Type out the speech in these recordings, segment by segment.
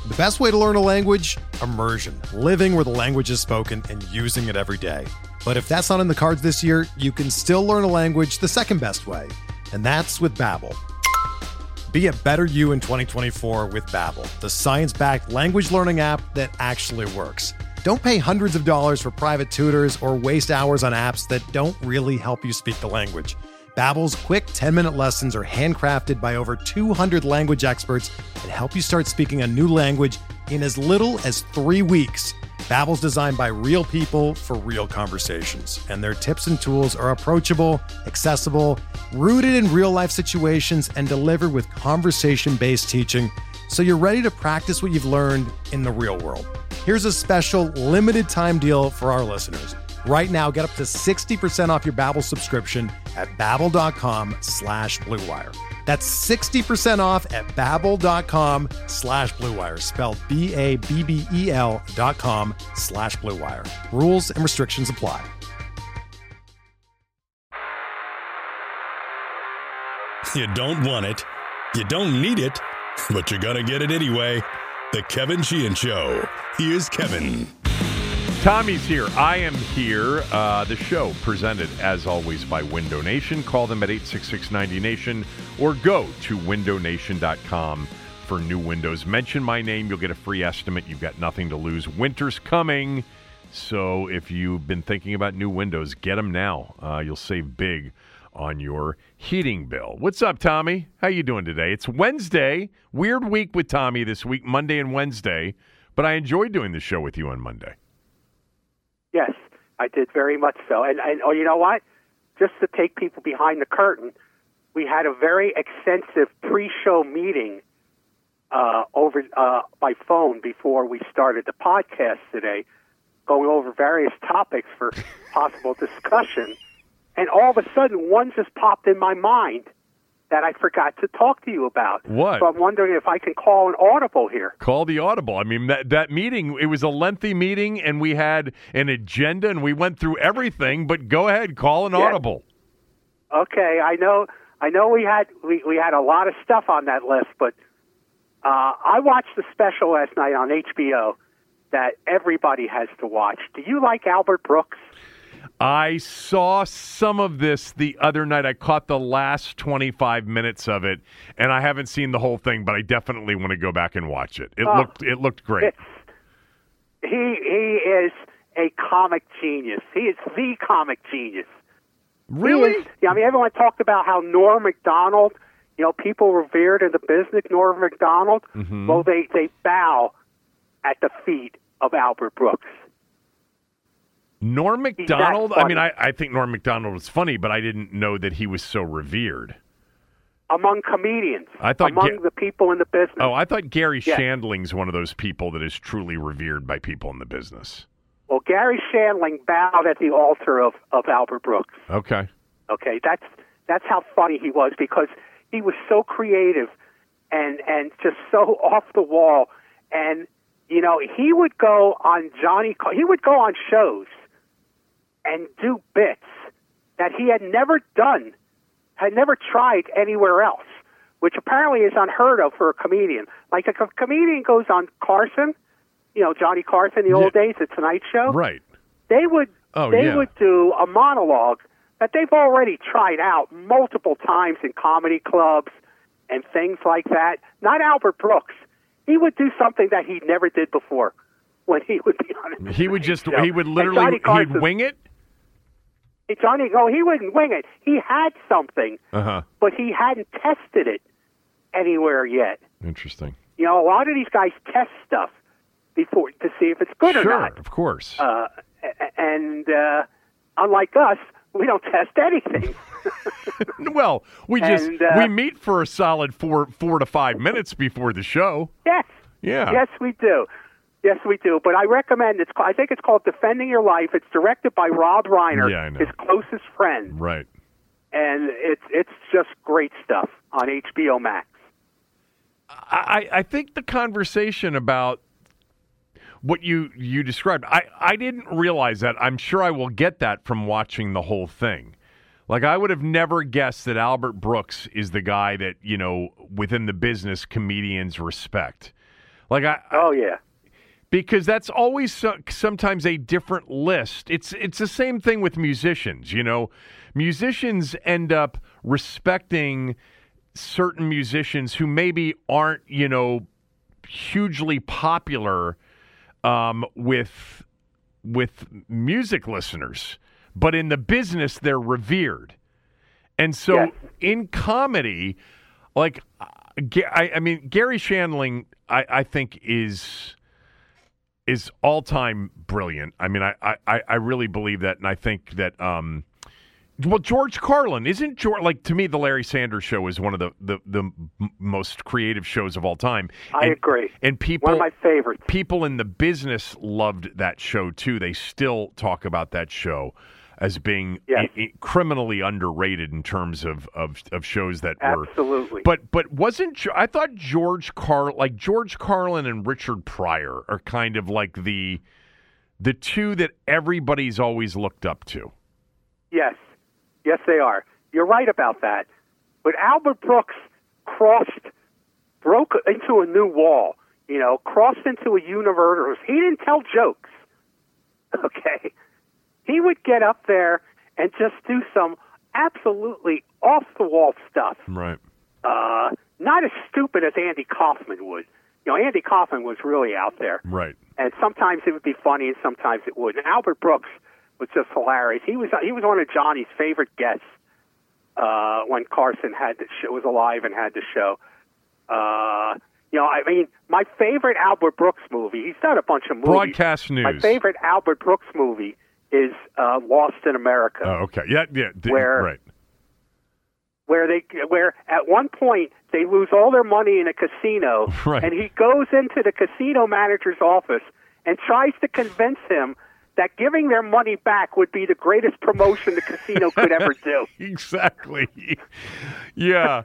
The best way to learn a language? Immersion. Living where the language is spoken and using it every day. But if that's not in the cards this year, you can still learn a language the second best way, and that's with Babbel. Be a better you in 2024 with Babbel, the science-backed language learning app that actually works. Don't pay hundreds of dollars for private tutors or waste hours on apps that don't really help you speak the language. Babbel's quick 10-minute lessons are handcrafted by over 200 language experts and help you start speaking a new language in as little as 3 weeks. Babbel's designed by real people for real conversations, and their tips and tools are approachable, accessible, rooted in real-life situations, and delivered with conversation-based teaching, so you're ready to practice what you've learned in the real world. Here's a special limited-time deal for our listeners. Right now, get up to 60% off your Babbel subscription at babbel.com/Blue Wire. That's 60% off at babbel.com/Blue Wire, spelled BABBEL.com/Blue Wire. Rules and restrictions apply. You don't want it, you don't need it, but you're gonna get it anyway. The Kevin Sheehan Show. Here's Kevin. Tommy's here. I am here. The show presented, as always, by Window Nation. Call them at 866-90-NATION or go to windownation.com for new windows. Mention my name. You'll get a free estimate. You've got nothing to lose. Winter's coming, so if you've been thinking about new windows, get them now. You'll save big on your heating bill. What's up, Tommy? How you doing today? It's Wednesday. Weird week with Tommy this week, Monday and Wednesday, but I enjoyed doing the show with you on Monday. Yes, I did very much so. And oh, you know what? Just to take people behind the curtain, we had a very extensive pre-show meeting over by phone before we started the podcast today, going over various topics for possible discussion. And all of a sudden, one just popped in my mind that I forgot to talk to you about. What? So I'm wondering if I can call an audible here. Call the audible. I mean, that meeting, it was a lengthy meeting, and we had an agenda, and we went through everything, but go ahead, call an audible. Okay, I know we had a lot of stuff on that list, but I watched the special last night on HBO that everybody has to watch. Do you like Albert Brooks? I saw some of this the other night. I caught the last 25 minutes of it, and I haven't seen the whole thing, but I definitely want to go back and watch it. It looked great. He is a comic genius. He is the comic genius. Really? Everyone talked about how Norm Macdonald, people revered in the business, Norm Macdonald. Mm-hmm. Well, they bow at the feet of Albert Brooks. Norm Macdonald? I mean, I think Norm Macdonald was funny, but I didn't know that he was so revered. Among comedians. Among the people in the business. Oh, I thought Gary Shandling's one of those people that is truly revered by people in the business. Well, Gary Shandling bowed at the altar of Albert Brooks. Okay. Okay, that's how funny he was, because he was so creative and just so off the wall. And, he would go on shows and do bits that he had never done, had never tried anywhere else, which apparently is unheard of for a comedian. Like if a comedian goes on Carson, Johnny Carson, the old days, The Tonight Show. Right. They would do a monologue that they've already tried out multiple times in comedy clubs and things like that. Not Albert Brooks. He would do something that he never did before when he would be on it. He would literally, he'd wing it? He wouldn't wing it. He had something, but he hadn't tested it anywhere yet. Interesting. A lot of these guys test stuff before to see if it's good or not. Sure, of course. And unlike us, we don't test anything. Well, we meet for a solid 4 to 5 minutes before the show. Yes. Yeah. Yes, we do. Yes, we do. But I recommend I think it's called Defending Your Life. It's directed by Rob Reiner, his closest friend. Right. And it's just great stuff on HBO Max. I think the conversation about what you described, I didn't realize that. I'm sure I will get that from watching the whole thing. Like, I would have never guessed that Albert Brooks is the guy that, within the business, comedians respect. Oh yeah. Because that's always sometimes a different list. It's the same thing with musicians. Musicians end up respecting certain musicians who maybe aren't hugely popular with music listeners, but in the business they're revered. And so in comedy, like I mean Gary Shandling, I think is all-time brilliant. I mean, I really believe that, and I think that, George Carlin, isn't George, like, to me, the Larry Sanders Show is one of the most creative shows of all time. I agree. And people, one of my favorites. People in the business loved that show, too. They still talk about that show as being criminally underrated in terms of shows that were absolutely. But wasn't I thought George Carlin and Richard Pryor are kind of like the two that everybody's always looked up to. Yes, they are. You're right about that. But Albert Brooks broke into a new wall. Crossed into a universe. He didn't tell jokes. Okay. He would get up there and just do some absolutely off-the-wall stuff. Right. Not as stupid as Andy Kaufman would. Andy Kaufman was really out there. Right. And sometimes it would be funny and sometimes it wouldn't. Albert Brooks was just hilarious. He was one of Johnny's favorite guests when Carson was alive and had the show. I mean, my favorite Albert Brooks movie, he's done a bunch of movies. Broadcast News. My favorite Albert Brooks movie is Lost in America. Oh, okay. Yeah. Where at one point they lose all their money in a casino, right. And he goes into the casino manager's office and tries to convince him that giving their money back would be the greatest promotion the casino could ever do. Exactly. Yeah.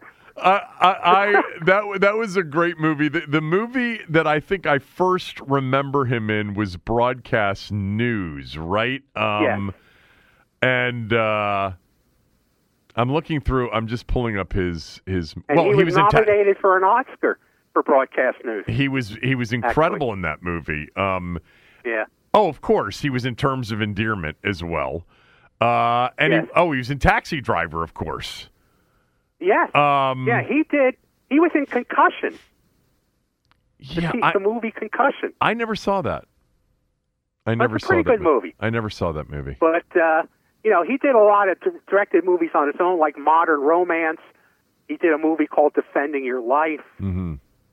That was a great movie. The movie that I think I first remember him in was Broadcast News, right? Yes. And I'm looking through. I'm just pulling up his. And he was nominated for an Oscar for Broadcast News. He was incredible in that movie. Yeah. Oh, of course, he was in Terms of Endearment as well. And he was in Taxi Driver, of course. Yes. He did. He was in Concussion. The movie Concussion. I never saw that. It's a pretty good movie. I never saw that movie. But, he did a lot of directed movies on his own, like Modern Romance. He did a movie called Defending Your Life. Mm-hmm.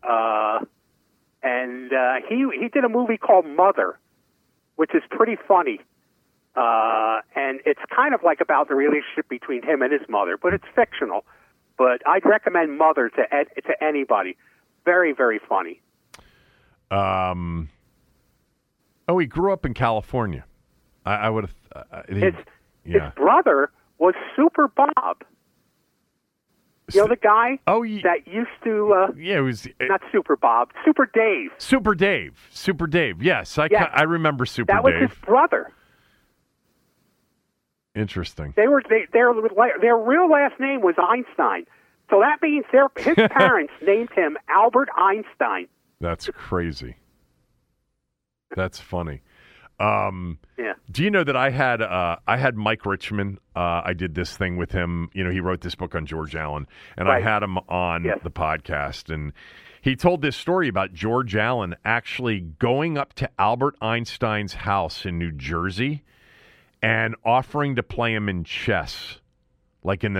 And he did a movie called Mother, which is pretty funny. And it's kind of like about the relationship between him and his mother, but it's fictional. But I'd recommend Mother to anybody. Very, very funny. He grew up in California. I would have. His brother was Super Bob. The guy that used to... it was... not Super Bob, Super Dave. Super Dave, yes. I remember Super Dave. That was his brother. Interesting. Their real last name was Einstein. So that means his parents named him Albert Einstein. That's crazy. That's funny. Yeah. Do you know that I had Mike Richman? I did this thing with him. He wrote this book on George Allen, and right. I had him on the podcast, and he told this story about George Allen actually going up to Albert Einstein's house in New Jersey and offering to play him in chess, like in the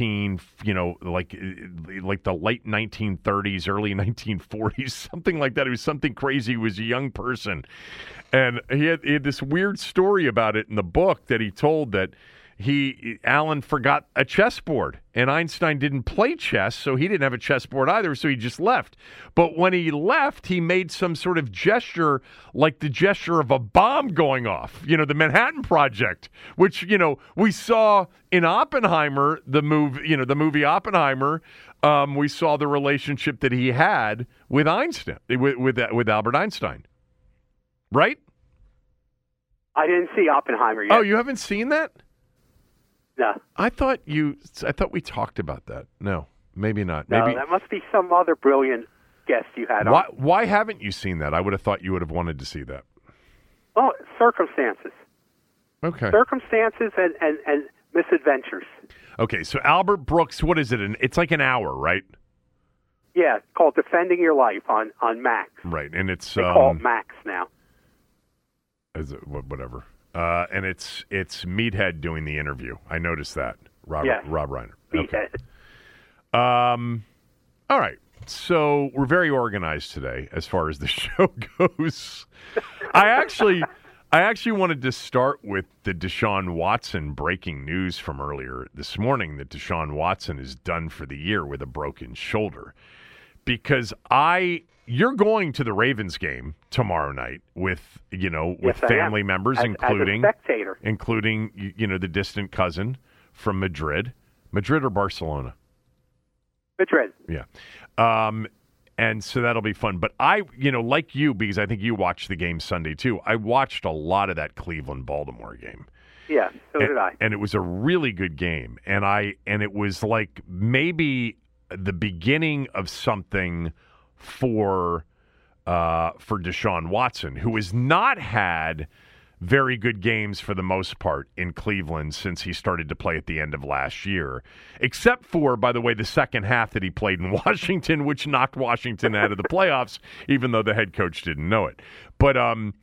like the late 1930s, early 1940s, something like that. It was something crazy. He was a young person. And he had this weird story about it in the book that he told that Allen forgot a chessboard, and Einstein didn't play chess, so he didn't have a chessboard either, so he just left. But when he left, he made some sort of gesture, like the gesture of a bomb going off, the Manhattan Project, which, we saw in Oppenheimer, the movie Oppenheimer. We saw the relationship that he had with Einstein, with Albert Einstein. Right? I didn't see Oppenheimer yet. Oh, you haven't seen that? No. I thought we talked about that. No, maybe not. No, maybe that must be some other brilliant guest you had on. Why haven't you seen that? I would have thought you would have wanted to see that. Well, circumstances. Okay. Circumstances and misadventures. Okay, so Albert Brooks, what is it? It's like an hour, right? Yeah, it's called Defending Your Life on Max. Right, and it's... They call it Max now. Whatever. And it's Meathead doing the interview. I noticed that. Rob Reiner. Okay. Meathead. All right. So we're very organized today as far as the show goes. I actually wanted to start with the Deshaun Watson breaking news from earlier this morning that Deshaun Watson is done for the year with a broken shoulder. Because you're going to the Ravens game tomorrow night with family members, including as a spectator. Including the distant cousin from Madrid or Barcelona. Madrid. Yeah. And so that'll be fun. But like you, because I think you watched the game Sunday too, I watched a lot of that Cleveland-Baltimore game. Yeah, so did I. And it was a really good game. And it was like maybe the beginning of something for Deshaun Watson, who has not had very good games for the most part in Cleveland since he started to play at the end of last year, except for, by the way, the second half that he played in Washington, which knocked Washington out of the playoffs, even though the head coach didn't know it. But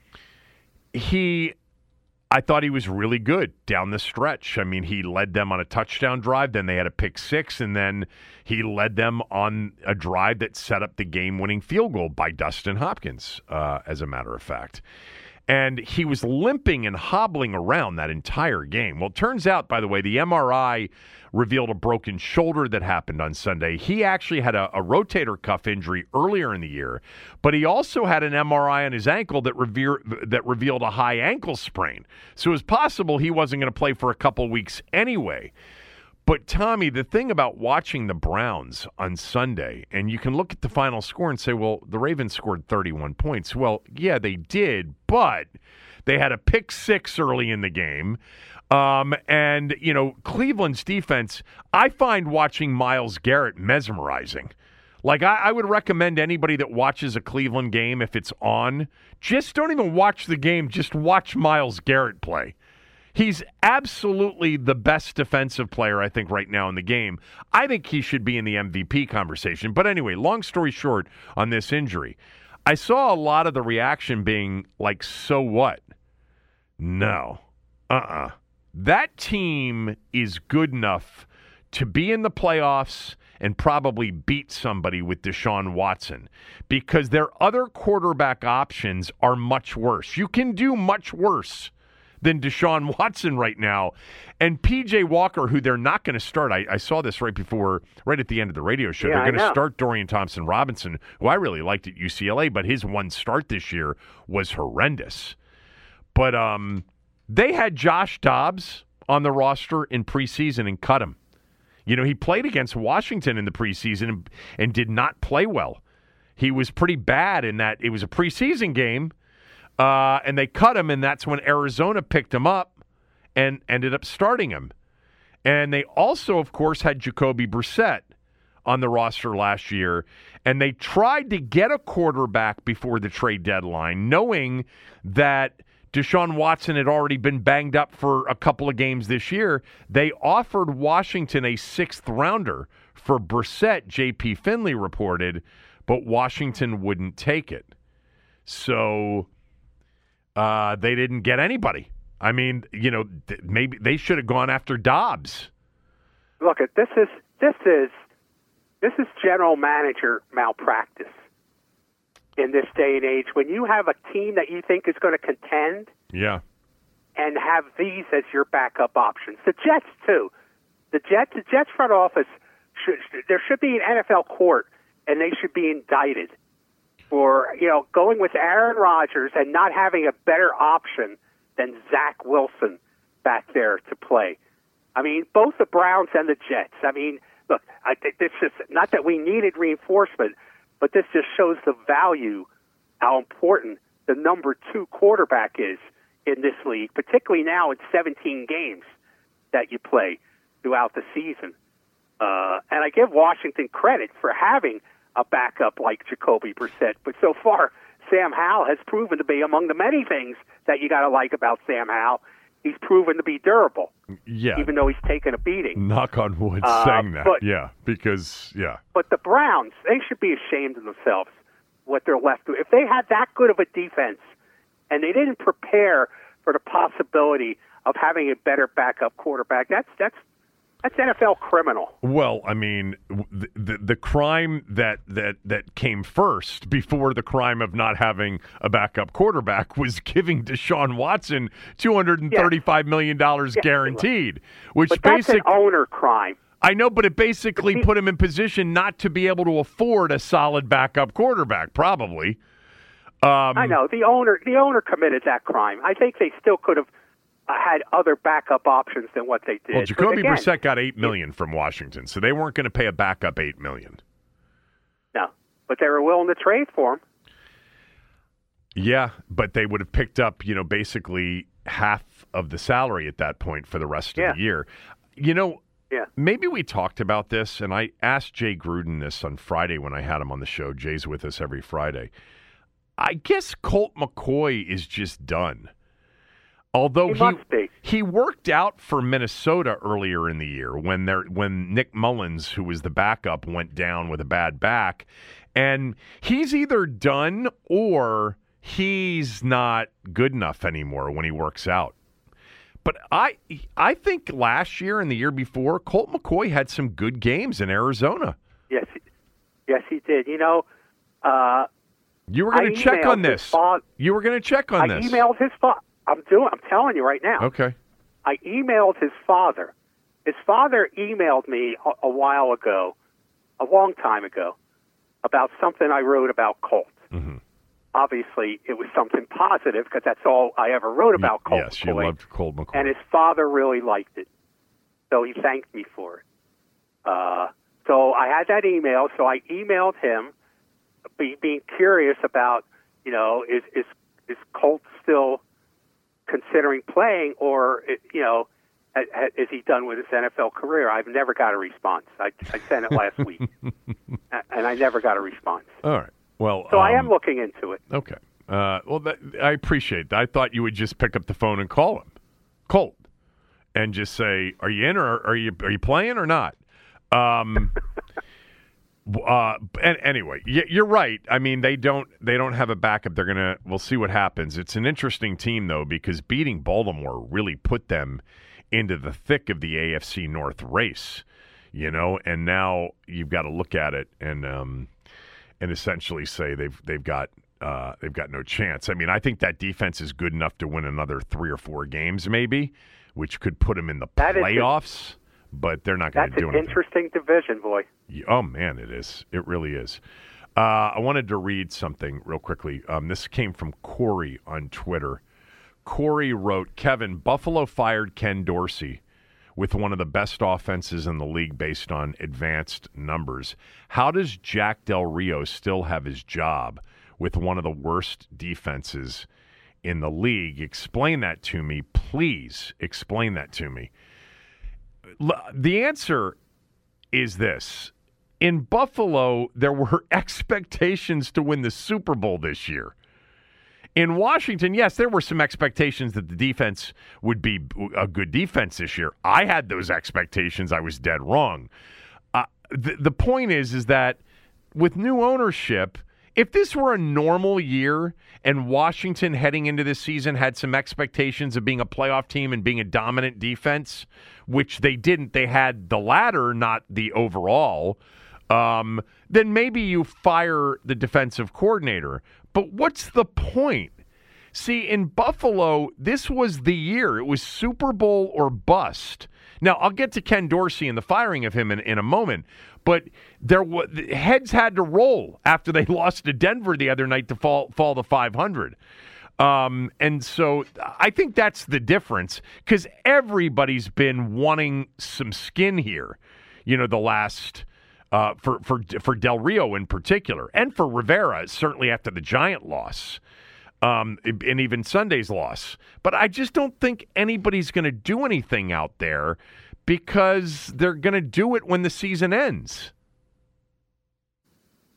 I thought he was really good down the stretch. I mean, he led them on a touchdown drive, then they had a pick six, and then he led them on a drive that set up the game-winning field goal by Dustin Hopkins, as a matter of fact. And he was limping and hobbling around that entire game. Well, it turns out, by the way, the MRI revealed a broken shoulder that happened on Sunday. He actually had a rotator cuff injury earlier in the year, but he also had an MRI on his ankle that revealed a high ankle sprain. So it was possible he wasn't going to play for a couple weeks anyway. But, Tommy, the thing about watching the Browns on Sunday, and you can look at the final score and say, well, the Ravens scored 31 points. Well, yeah, they did, but they had a pick six early in the game. And, Cleveland's defense, I find watching Myles Garrett mesmerizing. Like, I would recommend anybody that watches a Cleveland game, if it's on, just don't even watch the game. Just watch Myles Garrett play. He's absolutely the best defensive player, I think, right now in the game. I think he should be in the MVP conversation. But anyway, long story short on this injury, I saw a lot of the reaction being like, so what? No. That team is good enough to be in the playoffs and probably beat somebody with Deshaun Watson because their other quarterback options are much worse. You can do much worse than Deshaun Watson right now. And P.J. Walker, who they're not going to start. I saw this right at the end of the radio show. They're going to start Dorian Thompson-Robinson, who I really liked at UCLA, but his one start this year was horrendous. But they had Josh Dobbs on the roster in preseason and cut him. He played against Washington in the preseason and did not play well. He was pretty bad in that it was a preseason game, and they cut him, and that's when Arizona picked him up and ended up starting him. And they also, of course, had Jacoby Brissett on the roster last year, and they tried to get a quarterback before the trade deadline, knowing that Deshaun Watson had already been banged up for a couple of games this year. They offered Washington a sixth-rounder for Brissett, J.P. Finley reported, but Washington wouldn't take it. So they didn't get anybody. I mean, maybe they should have gone after Dobbs. Look, this is general manager malpractice in this day and age. When you have a team that you think is going to contend, and have these as your backup options, the Jets too. The Jets front office there should be an NFL court, and they should be indicted for going with Aaron Rodgers and not having a better option than Zach Wilson back there to play. I mean, both the Browns and the Jets. I mean, look, I think this is not that we needed reinforcement, but this just shows the value, how important the number 2 quarterback is in this league, particularly now in 17 games that you play throughout the season. And I give Washington credit for having a backup like Jacoby Brissett. But so far, Sam Howell has proven to be, among the many things that you got to like about Sam Howell, he's proven to be durable. Yeah. Even though he's taken a beating. Knock on wood saying that. But the Browns, they should be ashamed of themselves, what they're left with. If they had that good of a defense and they didn't prepare for the possibility of having a better backup quarterback, that's NFL criminal. Well, I mean, the crime that came first before the crime of not having a backup quarterback was giving Deshaun Watson $235 million guaranteed, which but that's an owner crime. I know, but it basically put him in position not to be able to afford a solid backup quarterback, probably. I know. The owner committed that crime. I think they still could have had other backup options than what they did. Well, Jacoby Brissett got $8 million from Washington, so they weren't going to pay a backup $8 million. No, but they were willing to trade for him. Yeah, but they would have picked up, basically half of the salary at that point for the rest of the year. Maybe we talked about this, and I asked Jay Gruden this on Friday when I had him on the show. Jay's with us every Friday. I guess Colt McCoy is just done. Although he worked out for Minnesota earlier in the year when Nick Mullins, who was the backup, went down with a bad back, and he's either done or he's not good enough anymore when he works out. But I think last year and the year before, Colt McCoy had some good games in Arizona. Yes, he did. You were going to check on this. You were going to check on this. I emailed his father. I'm telling you right now. Okay. I emailed his father. His father emailed me a while ago, a long time ago, about something I wrote about Colt. Mm-hmm. Obviously, it was something positive because that's all I ever wrote about Colt McCoy. Yes, you loved Colt McCoy. And his father really liked it. So he thanked me for it. So I had that email, so I emailed him being curious about, is Colt still considering playing, or is he done with his NFL career? I've never got a response. I sent it last week, and I never got a response. All right. Well, so I am looking into it. Okay. I appreciate that. I thought you would just pick up the phone and call him, Colt, and just say, "Are you in, or are you playing or not?" And anyway, you're right. I mean, they don't have a backup. We'll see what happens. It's an interesting team though, because beating Baltimore really put them into the thick of the AFC North race, and now you've got to look at it and essentially say they've got no chance. I mean, I think that defense is good enough to win another 3 or 4 games maybe, which could put them in the playoffs. But they're not going to do anything. That's an interesting division, boy. Oh, man, it is. It really is. I wanted to read something real quickly. This came from Corey on Twitter. Corey wrote, Kevin, Buffalo fired Ken Dorsey with one of the best offenses in the league based on advanced numbers. How does Jack Del Rio still have his job with one of the worst defenses in the league? Explain that to me, please. Explain that to me. The answer is this. In Buffalo, there were expectations to win the Super Bowl this year. In Washington, yes, there were some expectations that the defense would be a good defense this year. I had those expectations. I was dead wrong. The point is that with new ownership, if this were a normal year and Washington heading into this season had some expectations of being a playoff team and being a dominant defense, which they didn't, they had the latter, not the overall, then maybe you fire the defensive coordinator. But what's the point? See, in Buffalo, this was the year. It was Super Bowl or bust. Now, I'll get to Ken Dorsey and the firing of him in a moment, but heads had to roll after they lost to Denver the other night to fall to 500. And so I think that's the difference, because everybody's been wanting some skin here, the last for Del Rio in particular, and for Rivera, certainly after the Giant loss. And even Sunday's loss. But I just don't think anybody's going to do anything out there, because they're going to do it when the season ends.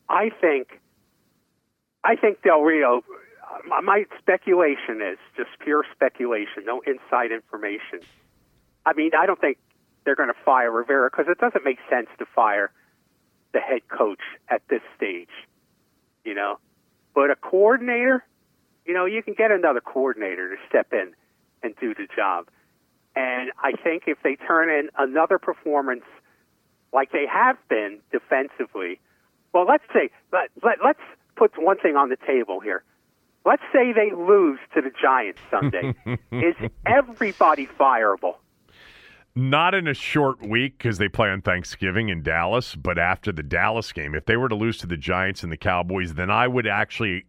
I think Del Rio. My speculation is just pure speculation, no inside information. I mean, I don't think they're going to fire Rivera because it doesn't make sense to fire the head coach at this stage, you know. But a coordinator, you know, you can get another coordinator to step in and do the job. And I think if they turn in another performance like they have been defensively, well, let's put one thing on the table here. Let's say they lose to the Giants Sunday. Is everybody fireable? Not in a short week because they play on Thanksgiving in Dallas, but after the Dallas game, if they were to lose to the Giants and the Cowboys, then I would actually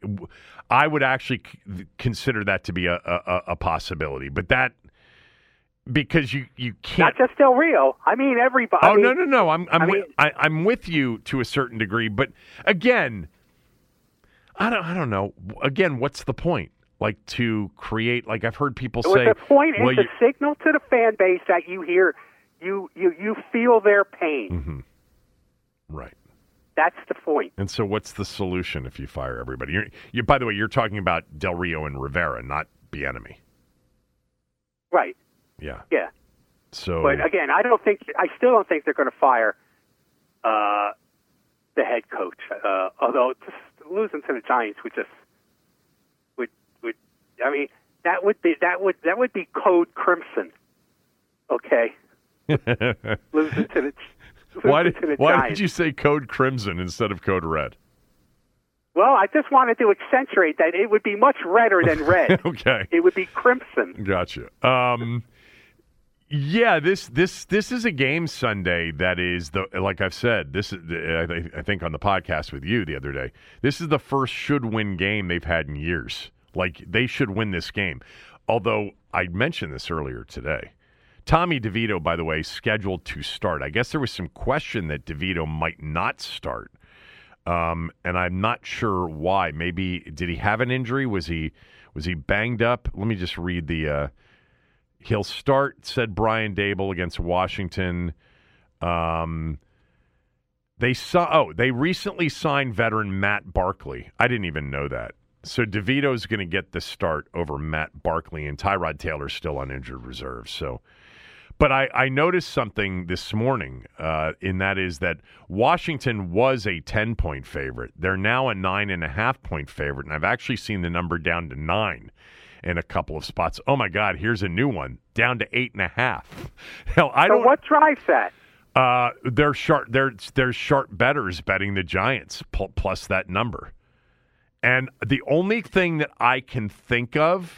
consider that to be a possibility. But that because you can't. Not just Del Rio. I mean everybody. Oh, no. I'm with you to a certain degree, but again, I don't know. Again, what's the point? Like to create, like I've heard people say. The point is to signal to the fan base that you hear, you feel their pain. Mm-hmm. Right. That's the point. And so, what's the solution if you fire everybody? You by the way, you're talking about Del Rio and Rivera, not Bieniemy. Right. Yeah. Yeah. So, but again, I still don't think they're going to fire the head coach. Although just losing to the Giants would I mean, that would be code crimson. Okay. Losing to the Why Giants. did you say code crimson instead of code red? Well, I just wanted to accentuate that it would be much redder than red. Okay. It would be crimson. Gotcha. Yeah, this is a game Sunday that is like I've said, this is I think on the podcast with you the other day. This is the first should-win game they've had in years. Like they should win this game. Although I mentioned this earlier today. Tommy DeVito, by the way, scheduled to start. I guess there was some question that DeVito might not start. And I'm not sure why. Maybe did he have an injury? Was he banged up? Let me just read the he'll start, said Brian Dable against Washington. They recently signed veteran Matt Barkley. I didn't even know that. So DeVito's going to get the start over Matt Barkley, and Tyrod Taylor's still on injured reserve. So, but I noticed something this morning, and that is that Washington was a 10-point favorite. They're now a 9.5-point favorite, and I've actually seen the number down to 9 in a couple of spots. Oh my God, here's a new one down to 8.5. Hell, So what drives that? There's sharp bettors betting the Giants plus that number. And the only thing that I can think of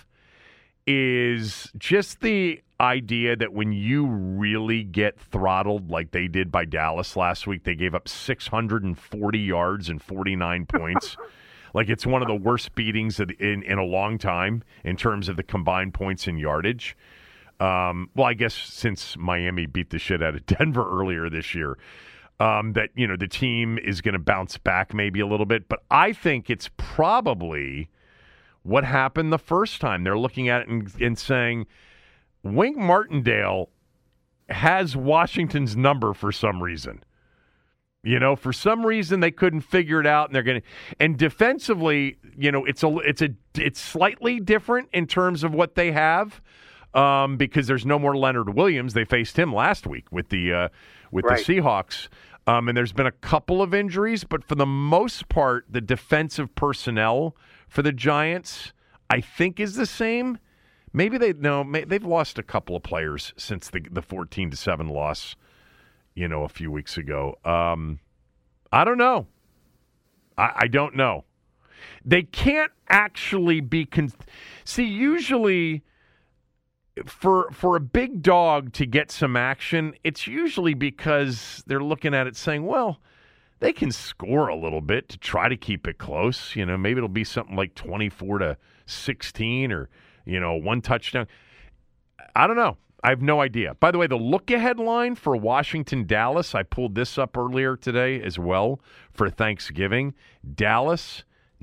is just the idea that when you really get throttled like they did by Dallas last week, they gave up 640 yards and 49 points. Like it's one of the worst beatings in a long time in terms of the combined points and yardage. Well, I guess since Miami beat the shit out of Denver earlier this year. That, the team is going to bounce back maybe a little bit. But I think it's probably what happened the first time. They're looking at it and saying, Wink Martindale has Washington's number for some reason. For some reason they couldn't figure it out, and they're going to. And defensively, it's slightly different in terms of what they have. Because there's no more Leonard Williams. They faced him last week with the Seahawks. And there's been a couple of injuries, but for the most part, the defensive personnel for the Giants, I think, is the same. Maybe they've lost a couple of players since the 14-7 loss, a few weeks ago. I don't know. I don't know. They can't actually be see, usually for a big dog to get some action, it's usually because they're looking at it saying, well, they can score a little bit to try to keep it close. Maybe it'll be something like 24-16 or, one touchdown. I don't know. I have no idea. By the way, the look-ahead line for Washington-Dallas, I pulled this up earlier today as well for Thanksgiving. Dallas,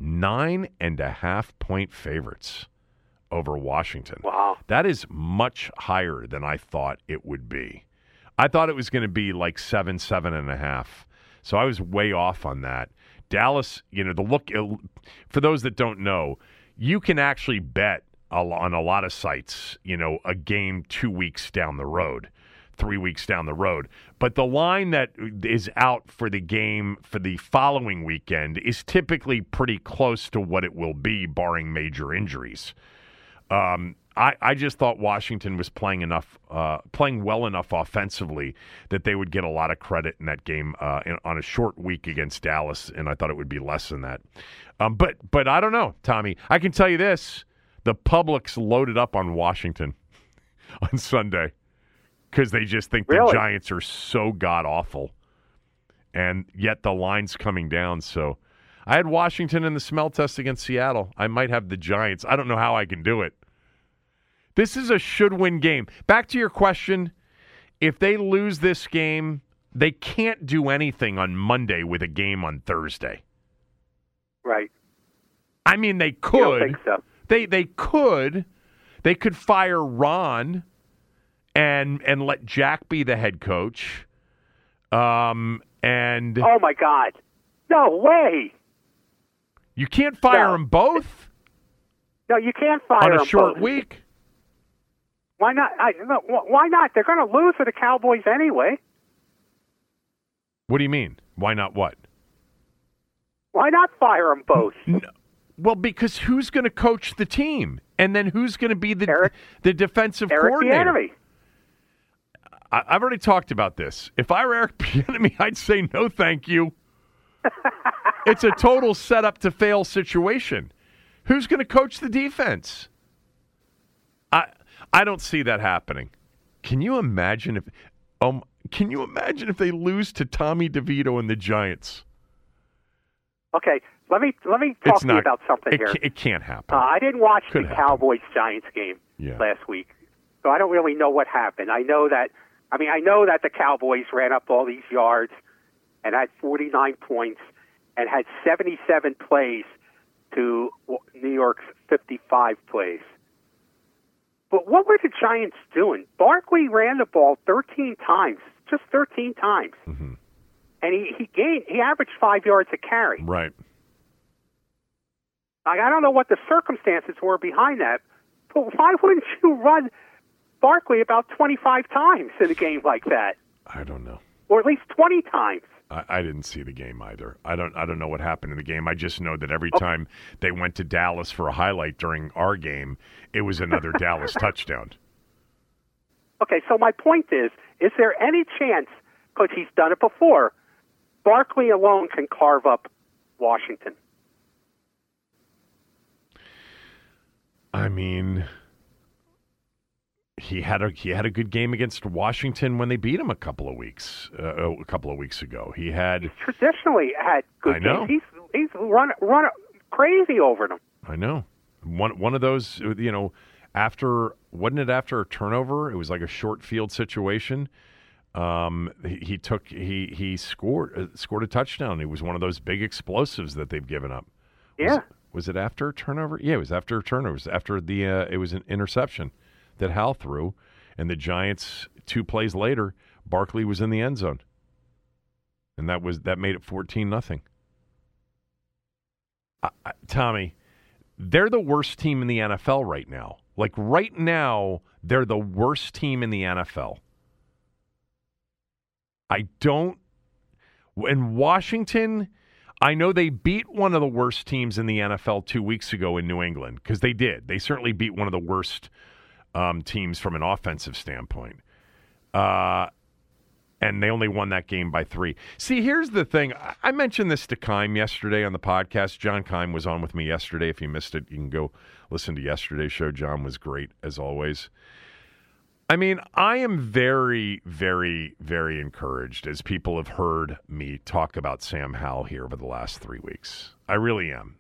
9.5-point favorites over Washington. Wow. That is much higher than I thought it would be. I thought it was going to be like 7.5. So I was way off on that. Dallas, for those that don't know, you can actually bet on a lot of sites, a game 2 weeks down the road, 3 weeks down the road. But the line that is out for the game for the following weekend is typically pretty close to what it will be, barring major injuries. I just thought Washington was playing well enough offensively that they would get a lot of credit in that game on a short week against Dallas, and I thought it would be less than that. But I don't know, Tommy. I can tell you this. The public's loaded up on Washington on Sunday because they just think the Giants are so god-awful, and yet the line's coming down. So I had Washington in the smell test against Seattle. I might have the Giants. I don't know how I can do it. This is a should-win game. Back to your question, if they lose this game, they can't do anything on Monday with a game on Thursday. Right. I mean, they could. You don't think so? They could. They could fire Ron and let Jack be the head coach. And oh my God, no way! You can't fire them both. No, you can't fire them on a short both. week. Why not? Why not? They're going to lose to the Cowboys anyway. What do you mean? Why not what? Why not fire them both? No. Well, because who's going to coach the team? And then who's going to be the defensive coordinator? Eric Bieniemy. I've already talked about this. If I were Eric Bieniemy, I'd say no thank you. It's a total setup-to-fail situation. Who's going to coach the defense? I don't see that happening. Can you imagine if they lose to Tommy DeVito and the Giants? Okay, let me talk to you about something here. It can't happen. I didn't watch the Cowboys-Giants game last week, so I don't really know what happened. I know that the Cowboys ran up all these yards and had 49 points and had 77 plays to New York's 55 plays. But what were the Giants doing? Barkley ran the ball 13 times, just 13 times. Mm-hmm. And he averaged 5 yards a carry. Right. I don't know what the circumstances were behind that, but why wouldn't you run Barkley about 25 times in a game like that? I don't know. Or at least 20 times. I didn't see the game either. I don't know what happened in the game. I just know that every time they went to Dallas for a highlight during our game, it was another Dallas touchdown. Okay, so my point is there any chance, because he's done it before, Barkley alone can carve up Washington? I mean, he had a good game against Washington when they beat him a couple of weeks ago. He had traditionally had good games. He's run crazy over them. I know. One of those, after a turnover? It was like a short field situation. He scored a touchdown. It was one of those big explosives that they've given up. Yeah. Was it after a turnover? Yeah, it was after a turnover. It was after it was an interception that Hal threw, and the Giants 2 plays later, Barkley was in the end zone, and that made it 14-0. Tommy, they're the worst team in the NFL right now. Like right now, they're the worst team in the NFL. In Washington, I know they beat one of the worst teams in the NFL 2 weeks ago in New England, because they did. They certainly beat one of the worst teams from an offensive standpoint. And they only won that game by 3. See, here's the thing. I mentioned this to Keim yesterday on the podcast. John Keim was on with me yesterday. If you missed it, you can go listen to yesterday's show. John was great, as always. I mean, I am very, very, very encouraged, as people have heard me talk about Sam Howell here over the last 3 weeks. I really am.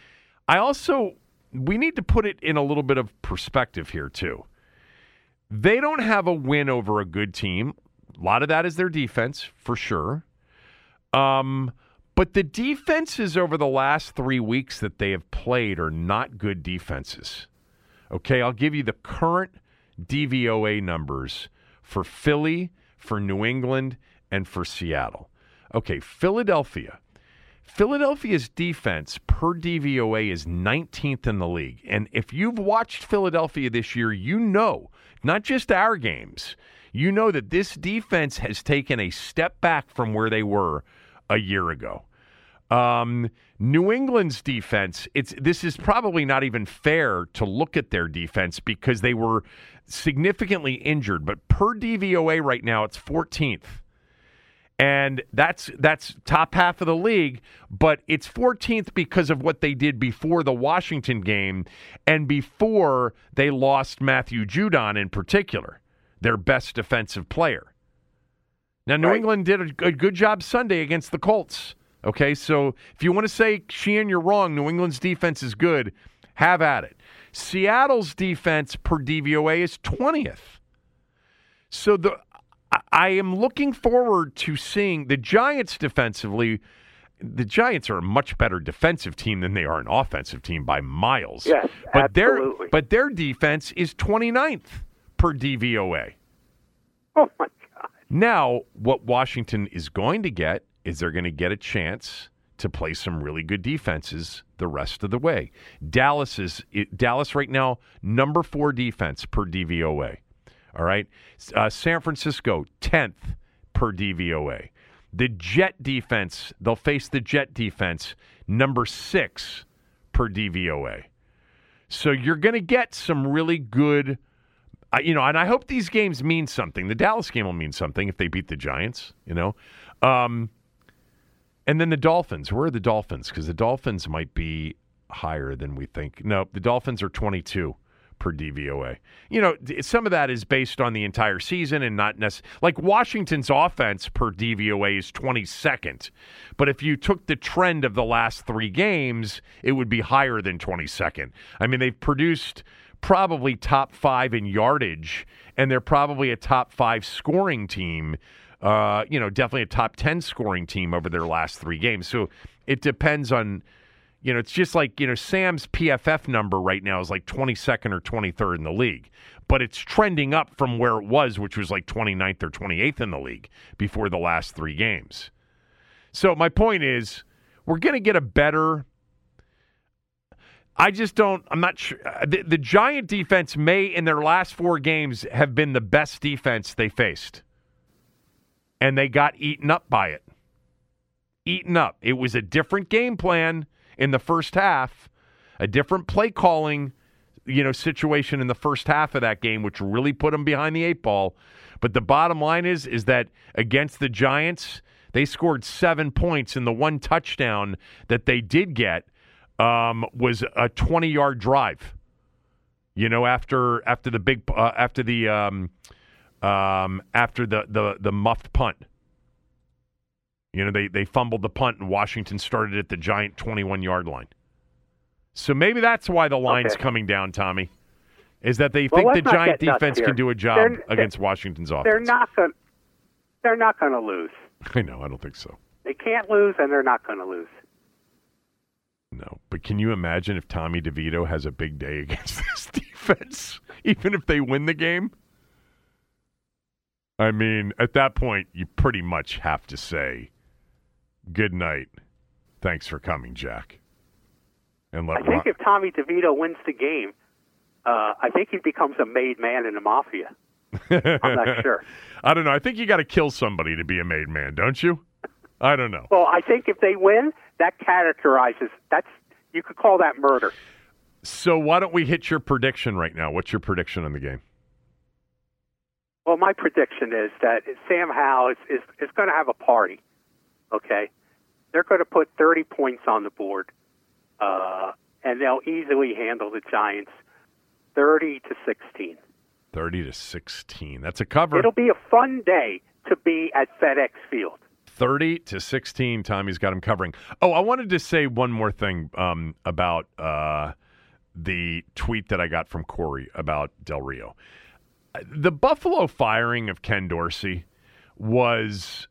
We need to put it in a little bit of perspective here, too. They don't have a win over a good team. A lot of that is their defense, for sure. But the defenses over the last 3 weeks that they have played are not good defenses. Okay, I'll give you the current DVOA numbers for Philly, for New England, and for Seattle. Okay, Philadelphia Philadelphia's defense per DVOA is 19th in the league. And if you've watched Philadelphia this year, you know, not just our games, you know that this defense has taken a step back from where they were a year ago. New England's defense, this is probably not even fair to look at their defense because they were significantly injured. But per DVOA right now, it's 14th. And that's top half of the league, but it's 14th because of what they did before the Washington game and before they lost Matthew Judon in particular, their best defensive player. Now, New England did a good job Sunday against the Colts. Okay, so if you want to say, Sheehan, you're wrong, New England's defense is good, have at it. Seattle's defense per DVOA is 20th. So I am looking forward to seeing the Giants defensively. The Giants are a much better defensive team than they are an offensive team by miles. Yes, but absolutely. But their defense is 29th per DVOA. Oh, my God. Now, what Washington is going to get is they're going to get a chance to play some really good defenses the rest of the way. Dallas right now, number 4 defense per DVOA. All right. San Francisco, 10th per DVOA. The Jet defense, they'll face the Jet defense, number 6 per DVOA. So you're going to get some really good, and I hope these games mean something. The Dallas game will mean something if they beat the Giants, And then the Dolphins. Where are the Dolphins? Because the Dolphins might be higher than we think. No, the Dolphins are 22 per DVOA. Some of that is based on the entire season and not necessarily. Like Washington's offense per DVOA is 22nd. But if you took the trend of the last 3 games, it would be higher than 22nd. I mean, they've produced probably top 5 in yardage, and they're probably a top 5 scoring team. Definitely a top 10 scoring team over their last 3 games. So it depends on, it's just like, Sam's PFF number right now is like 22nd or 23rd in the league. But it's trending up from where it was, which was like 29th or 28th in the league before the last 3 games. So my point is, we're going to get a better. I'm not sure. The Giant defense may, in their last 4 games, have been the best defense they faced. And they got eaten up by it. Eaten up. It was a different game plan in the first half, a different play calling, situation in the first half of that game, which really put them behind the 8 ball. But the bottom line is that against the Giants, they scored 7 points, and the one touchdown that they did get was a 20-yard drive. After the muffed punt. They fumbled the punt and Washington started at the Giant 21-yard line. So maybe that's why the line's coming down, Tommy, is that they think the Giant defense can do a job against Washington's offense. They're not going to lose. I know, I don't think so. They can't lose, and they're not going to lose. No, but can you imagine if Tommy DeVito has a big day against this defense, even if they win the game? I mean, at that point, you pretty much have to say, good night. Thanks for coming, Jack. And I think if Tommy DeVito wins the game, I think he becomes a made man in the mafia. I'm not sure. I don't know. I think you got to kill somebody to be a made man, don't you? I don't know. Well, I think if they win, that characterizes, you could call that murder. So why don't we hit your prediction right now? What's your prediction on the game? Well, my prediction is that Sam Howell is going to have a party, okay? They're going to put 30 points on the board, and they'll easily handle the Giants 30-16. 30-16. That's a cover. It'll be a fun day to be at FedEx Field. 30-16. Tommy's got him covering. Oh, I wanted to say one more thing about the tweet that I got from Corey about Del Rio. The Buffalo firing of Ken Dorsey was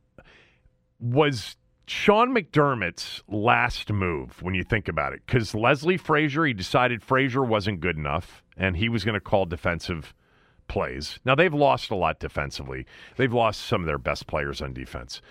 Sean McDermott's last move when you think about it. Because Leslie Frazier, he decided Frazier wasn't good enough, and he was going to call defensive plays. Now, they've lost a lot defensively. They've lost some of their best players on defense.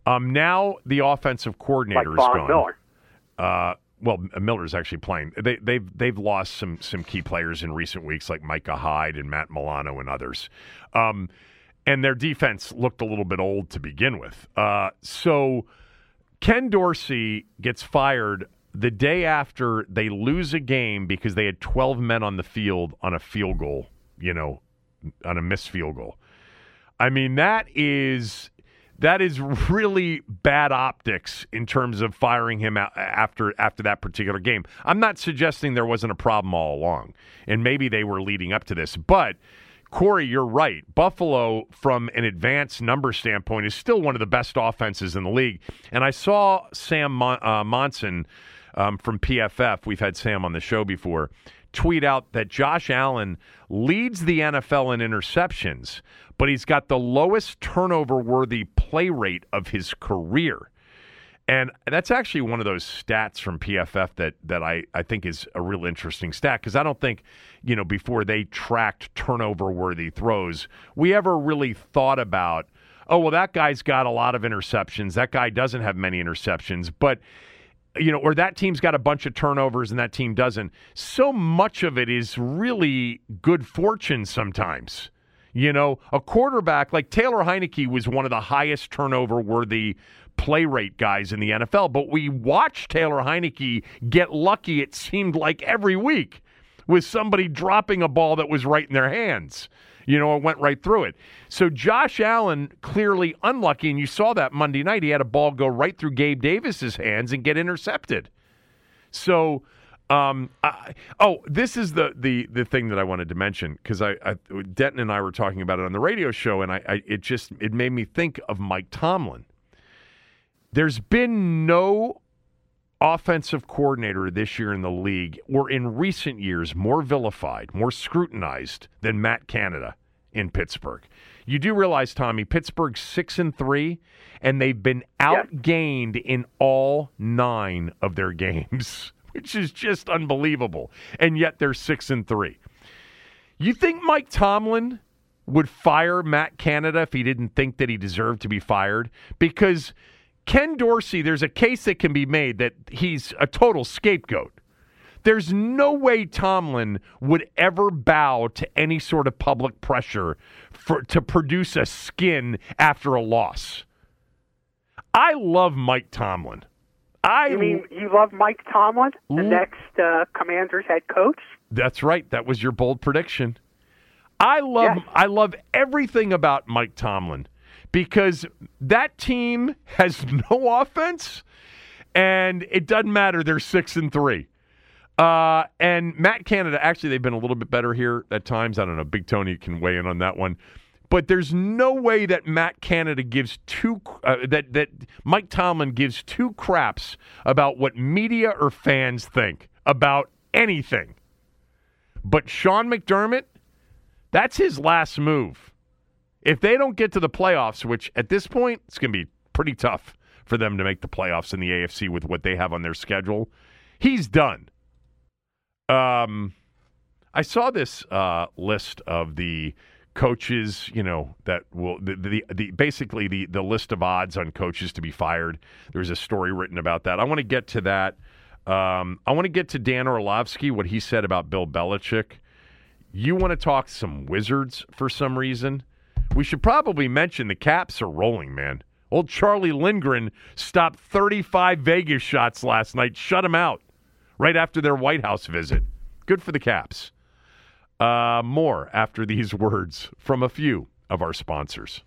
Now the offensive coordinator is Von gone. Miller. Well, Miller's actually playing. They've lost some key players in recent weeks, like Micah Hyde and Matt Milano and others. And their defense looked a little bit old to begin with. So Ken Dorsey gets fired the day after they lose a game because they had 12 men on the field on a field goal, on a missed field goal. I mean, that is really bad optics in terms of firing him out after that particular game. I'm not suggesting there wasn't a problem all along, and maybe they were leading up to this. But, Corey, you're right. Buffalo, from an advanced number standpoint, is still one of the best offenses in the league. And I saw Sam Monson from PFF, we've had Sam on the show before, tweet out that Josh Allen leads the NFL in interceptions, but he's got the lowest turnover-worthy play rate of his career. And that's actually one of those stats from PFF that I think is a real interesting stat, because I don't think, before they tracked turnover-worthy throws, we ever really thought about, oh, well, that guy's got a lot of interceptions. That guy doesn't have many interceptions. But or that team's got a bunch of turnovers and that team doesn't. So much of it is really good fortune sometimes. A quarterback like Taylor Heineke was one of the highest turnover-worthy play rate guys in the NFL, but we watched Taylor Heineke get lucky, it seemed like, every week with somebody dropping a ball that was right in their hands. It went right through it. So Josh Allen, clearly unlucky, and you saw that Monday night. He had a ball go right through Gabe Davis's hands and get intercepted. So, this is the thing that I wanted to mention, because Denton and I were talking about it on the radio show, and it made me think of Mike Tomlin. There's been no offensive coordinator this year in the league, or in recent years, more vilified, more scrutinized than Matt Canada in Pittsburgh. You do realize, Tommy, Pittsburgh's 6-3, and they've been outgained in all 9 of their games, which is just unbelievable. And yet they're 6-3. You think Mike Tomlin would fire Matt Canada if he didn't think that he deserved to be fired? Because Ken Dorsey, there's a case that can be made that he's a total scapegoat. There's no way Tomlin would ever bow to any sort of public pressure to produce a skin after a loss. I love Mike Tomlin. You mean you love Mike Tomlin, the next Commanders head coach? That's right. That was your bold prediction. I love everything about Mike Tomlin, because that team has no offense, and it doesn't matter. They're 6-3. And Matt Canada, actually, they've been a little bit better here at times. I don't know. Big Tony can weigh in on that one. But there's no way that Matt Canada gives that Mike Tomlin gives two craps about what media or fans think about anything. But Sean McDermott, that's his last move. If they don't get to the playoffs, which at this point, it's going to be pretty tough for them to make the playoffs in the AFC with what they have on their schedule, he's done. I saw this list of the coaches, that will basically the list of odds on coaches to be fired. There's a story written about that. I want to get to that. I want to get to Dan Orlovsky, what he said about Bill Belichick. You want to talk some Wizards for some reason? We should probably mention the Caps are rolling, man. Old Charlie Lindgren stopped 35 Vegas shots last night, shut them out right after their White House visit. Good for the Caps. More after these words from a few of our sponsors.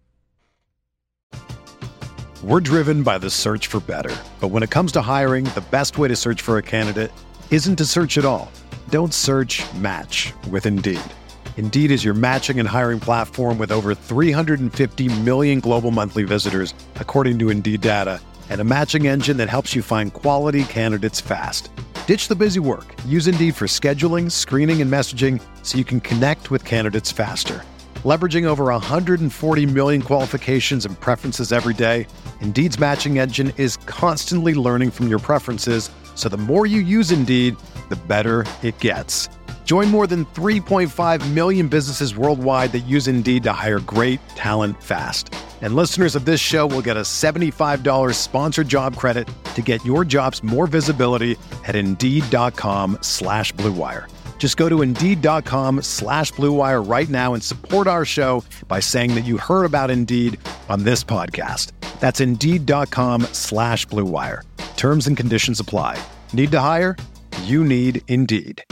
We're driven by the search for better. But when it comes to hiring, the best way to search for a candidate isn't to search at all. Don't search, match with Indeed. Indeed is your matching and hiring platform with over 350 million global monthly visitors, according to Indeed data, and a matching engine that helps you find quality candidates fast. Ditch the busy work. Use Indeed for scheduling, screening, and messaging so you can connect with candidates faster. Leveraging over 140 million qualifications and preferences every day, Indeed's matching engine is constantly learning from your preferences, so the more you use Indeed, the better it gets. Join more than 3.5 million businesses worldwide that use Indeed to hire great talent fast. And listeners of this show will get a $75 sponsored job credit to get your jobs more visibility at Indeed.com/Blue Wire. Just go to Indeed.com/Blue Wire right now and support our show by saying that you heard about Indeed on this podcast. That's Indeed.com/Blue Wire. Terms and conditions apply. Need to hire? You need Indeed.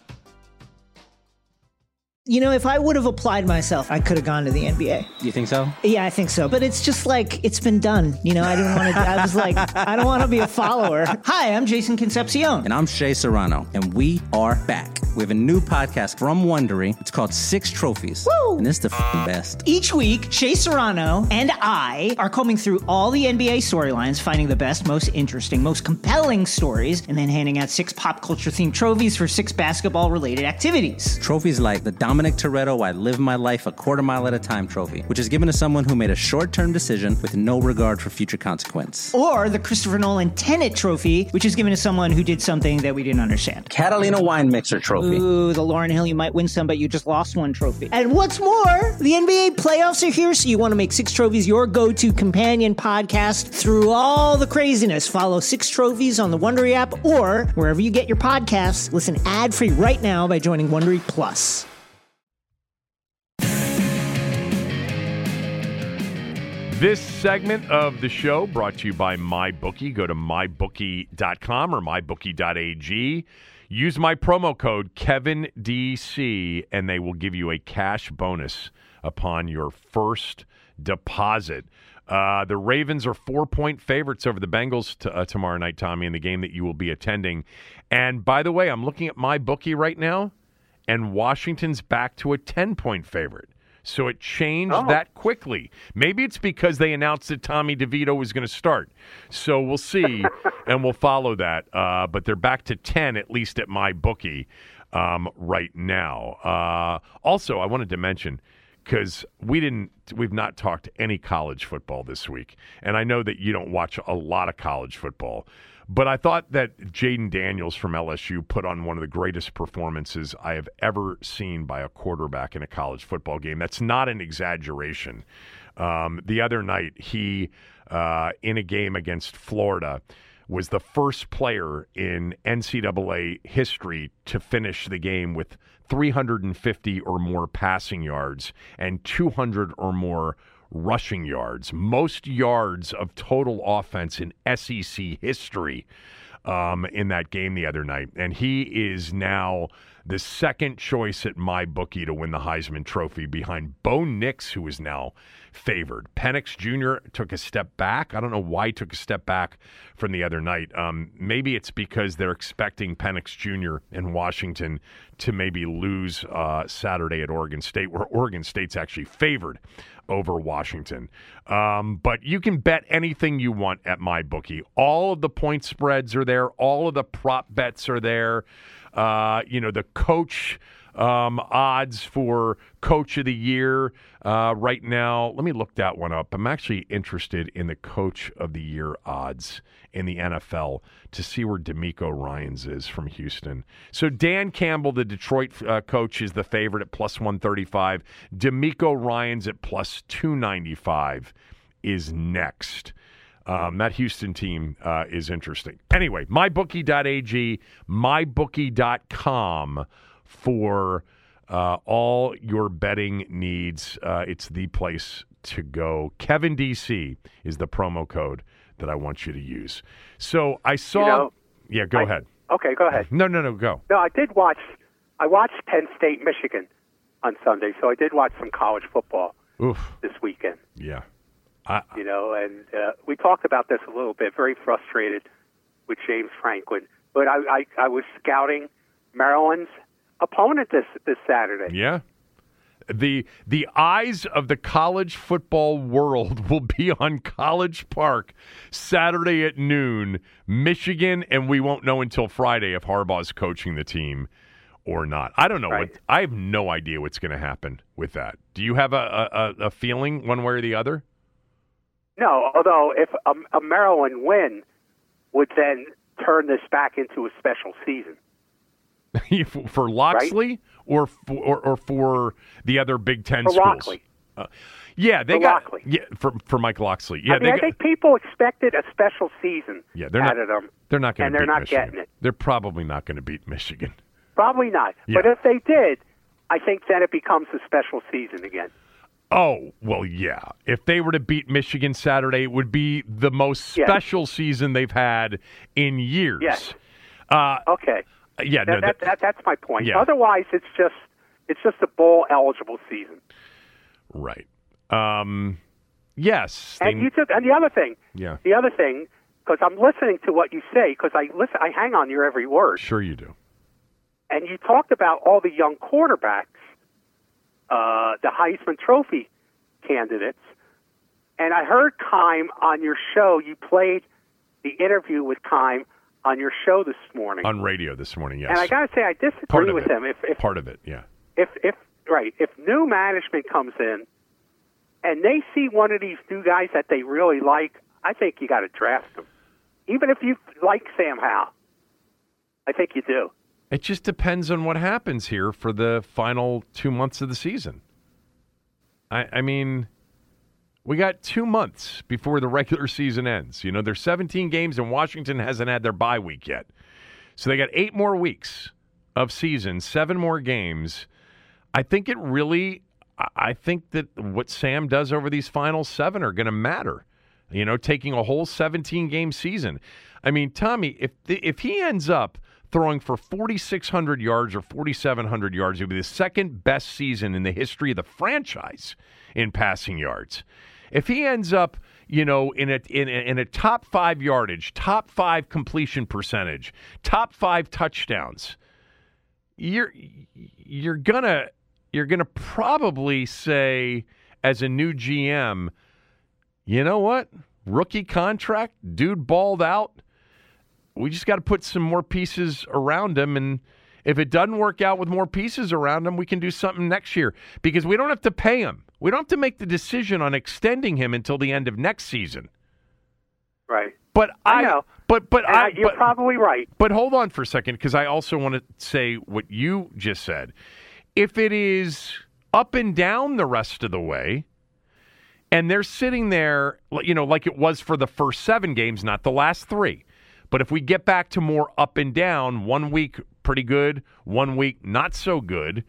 You know, if I would have applied myself, I could have gone to the NBA. You think so? Yeah, I think so. But it's just like, it's been done. You know, I was like, I don't want to be a follower. Hi, I'm Jason Concepcion. And I'm Shea Serrano. And we are back. We have a new podcast from Wondery. It's called Six Trophies. Woo! And it's the best. Each week, Shea Serrano and I are combing through all the NBA storylines, finding the best, most interesting, most compelling stories, and then handing out 6 pop culture themed trophies for 6 basketball related activities. Trophies like the Dominic Toretto I Live My Life a Quarter Mile at a Time trophy, which is given to someone who made a short-term decision with no regard for future consequence. Or the Christopher Nolan Tenet trophy, which is given to someone who did something that we didn't understand. Catalina Wine Mixer trophy. Ooh, the Lauryn Hill, you might win some, but you just lost one trophy. And what's more, the NBA playoffs are here, so you want to make 6 Trophies your go-to companion podcast through all the craziness. Follow 6 Trophies on the Wondery app or wherever you get your podcasts. Listen ad-free right now by joining Wondery Plus. This segment of the show brought to you by MyBookie. Go to mybookie.com or mybookie.ag. Use my promo code KevinDC, and they will give you a cash bonus upon your first deposit. The Ravens are 4-point favorites over the Bengals tomorrow night, Tommy, in the game that you will be attending. And by the way, I'm looking at MyBookie right now, and Washington's back to a 10-point favorite. So it changed that quickly. Maybe it's because they announced that Tommy DeVito was going to start. So we'll see, and we'll follow that. But they're back to 10, at least at MyBookie right now. Also, I wanted to mention, because we've not talked any college football this week, and I know that you don't watch a lot of college football, but I thought that Jaden Daniels from LSU put on one of the greatest performances I have ever seen by a quarterback in a college football game. That's not an exaggeration. The other night, he, in a game against Florida, was the first player in NCAA history to finish the game with 350 or more passing yards and 200 or more rushing yards, most yards of total offense in SEC history in that game the other night. And he is now the second choice at MyBookie to win the Heisman Trophy behind Bo Nix, who is now favored. Penix Jr. took a step back. I don't know why he took a step back from the other night. Maybe it's because they're expecting Penix Jr. in Washington to maybe lose Saturday at Oregon State, where Oregon State's actually favored over Washington. But you can bet anything you want at MyBookie. All of the point spreads are there. All of the prop bets are there. The coach odds for Coach of the Year right now. Let me look that one up. I'm actually interested in the Coach of the Year odds in the NFL to see where DeMeco Ryans is from Houston. So Dan Campbell, the Detroit coach, is the favorite at plus 135. DeMeco Ryans at plus 295 is next. That Houston team is interesting. Anyway, mybookie.ag, mybookie.com for all your betting needs. It's the place to go. Kevin DC is the promo code that I want you to use. So I saw... go ahead. Okay, go ahead. No, go. No, I watched Penn State, Michigan on Sunday, so I did watch some college football this weekend. Yeah. We talked about this a little bit, very frustrated with James Franklin. But I was scouting Maryland's opponent this Saturday. Yeah. The eyes of the college football world will be on College Park Saturday at noon, Michigan, and we won't know until Friday if Harbaugh's coaching the team or not. I don't know. Right. I have no idea what's going to happen with that. Do you have a feeling one way or the other? No, although if a Maryland win would then turn this back into a special season. For Loxley, right? or for the other Big Ten for schools? Loxley. Yeah, they for got Locksley. Yeah, for Mike Locksley. Yeah, I think people expected a special season out of them. They're not going to beat Michigan. And they're not getting it. They're probably not going to beat Michigan. Probably not. Yeah. But if they did, I think then it becomes a special season again. Oh, well, yeah. If they were to beat Michigan Saturday, it would be the most special season they've had in years. Yes. Okay. Yeah, that's my point. Yeah. Otherwise, it's just a bowl eligible season. Right. Yes. And the other thing. Yeah. The other thing, because I'm listening to what you say, because I hang on your every word. Sure you do. And you talked about all the young quarterbacks, the Heisman Trophy candidates. And I heard Keim on your show. You played the interview with Keim on your show this morning. On radio this morning, yes. And I got to say, I disagree with him. Part of it, yeah. If new management comes in and they see one of these new guys that they really like, I think you got to draft them. Even if you like Sam Howell, I think you do. It just depends on what happens here for the final 2 months of the season. I mean, we got 2 months before the regular season ends. You know, there's 17 games, and Washington hasn't had their bye week yet. So they got 8 more weeks of season, 7 more games. I think that what Sam does over these final 7 are going to matter. You know, taking a whole 17-game season. I mean, Tommy, if he ends up throwing for 4,600 yards or 4,700 yards, it would be the second best season in the history of the franchise in passing yards. If he ends up, you know, in a top 5 yardage, top 5 completion percentage, top 5 touchdowns, you're gonna probably say, as a new GM, you know what? Rookie contract, dude balled out. We just got to put some more pieces around him, and if it doesn't work out with more pieces around him, we can do something next year because we don't have to pay him. We don't have to make the decision on extending him until the end of next season. Right. But I know. You're probably right. But hold on for a second, because I also want to say what you just said. If it is up and down the rest of the way, and they're sitting there, you know, like it was for the first 7 games, not the last 3. But if we get back to more up and down, 1 week pretty good, 1 week not so good,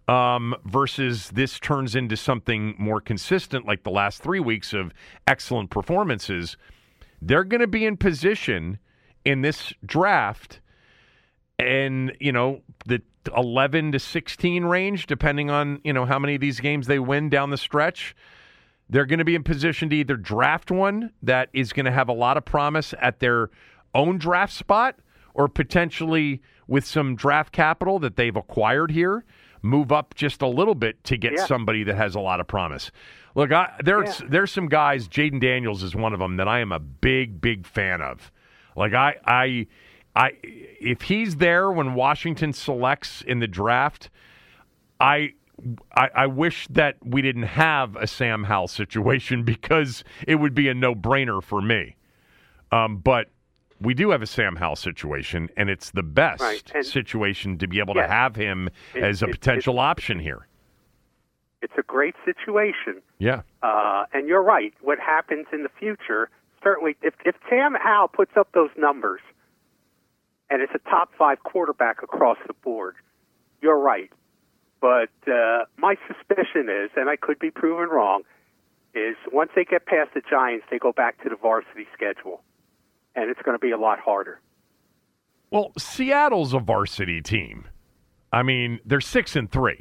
versus this turns into something more consistent like the last 3 weeks of excellent performances, they're going to be in position in this draft and, you know, the 11 to 16 range, depending on, you know, how many of these games they win down the stretch. They're going to be in position to either draft one that is going to have a lot of promise at their own draft spot, or potentially with some draft capital that they've acquired here, move up just a little bit to get somebody that has a lot of promise. Look, there's some guys, Jaden Daniels is one of them, that I am a big fan of. Like I if he's there when Washington selects in the draft, I wish that we didn't have a Sam Howell situation, because it would be a no-brainer for me. But we do have a Sam Howell situation, and it's the best situation to be able to have him as a potential option here. It's a great situation. Yeah. And you're right. What happens in the future, certainly, if Sam Howell puts up those numbers and it's a top 5 quarterback across the board, you're right. But my suspicion is, and I could be proven wrong, is once they get past the Giants, they go back to the varsity schedule. And it's going to be a lot harder. Well, Seattle's a varsity team. I mean, they're 6-3.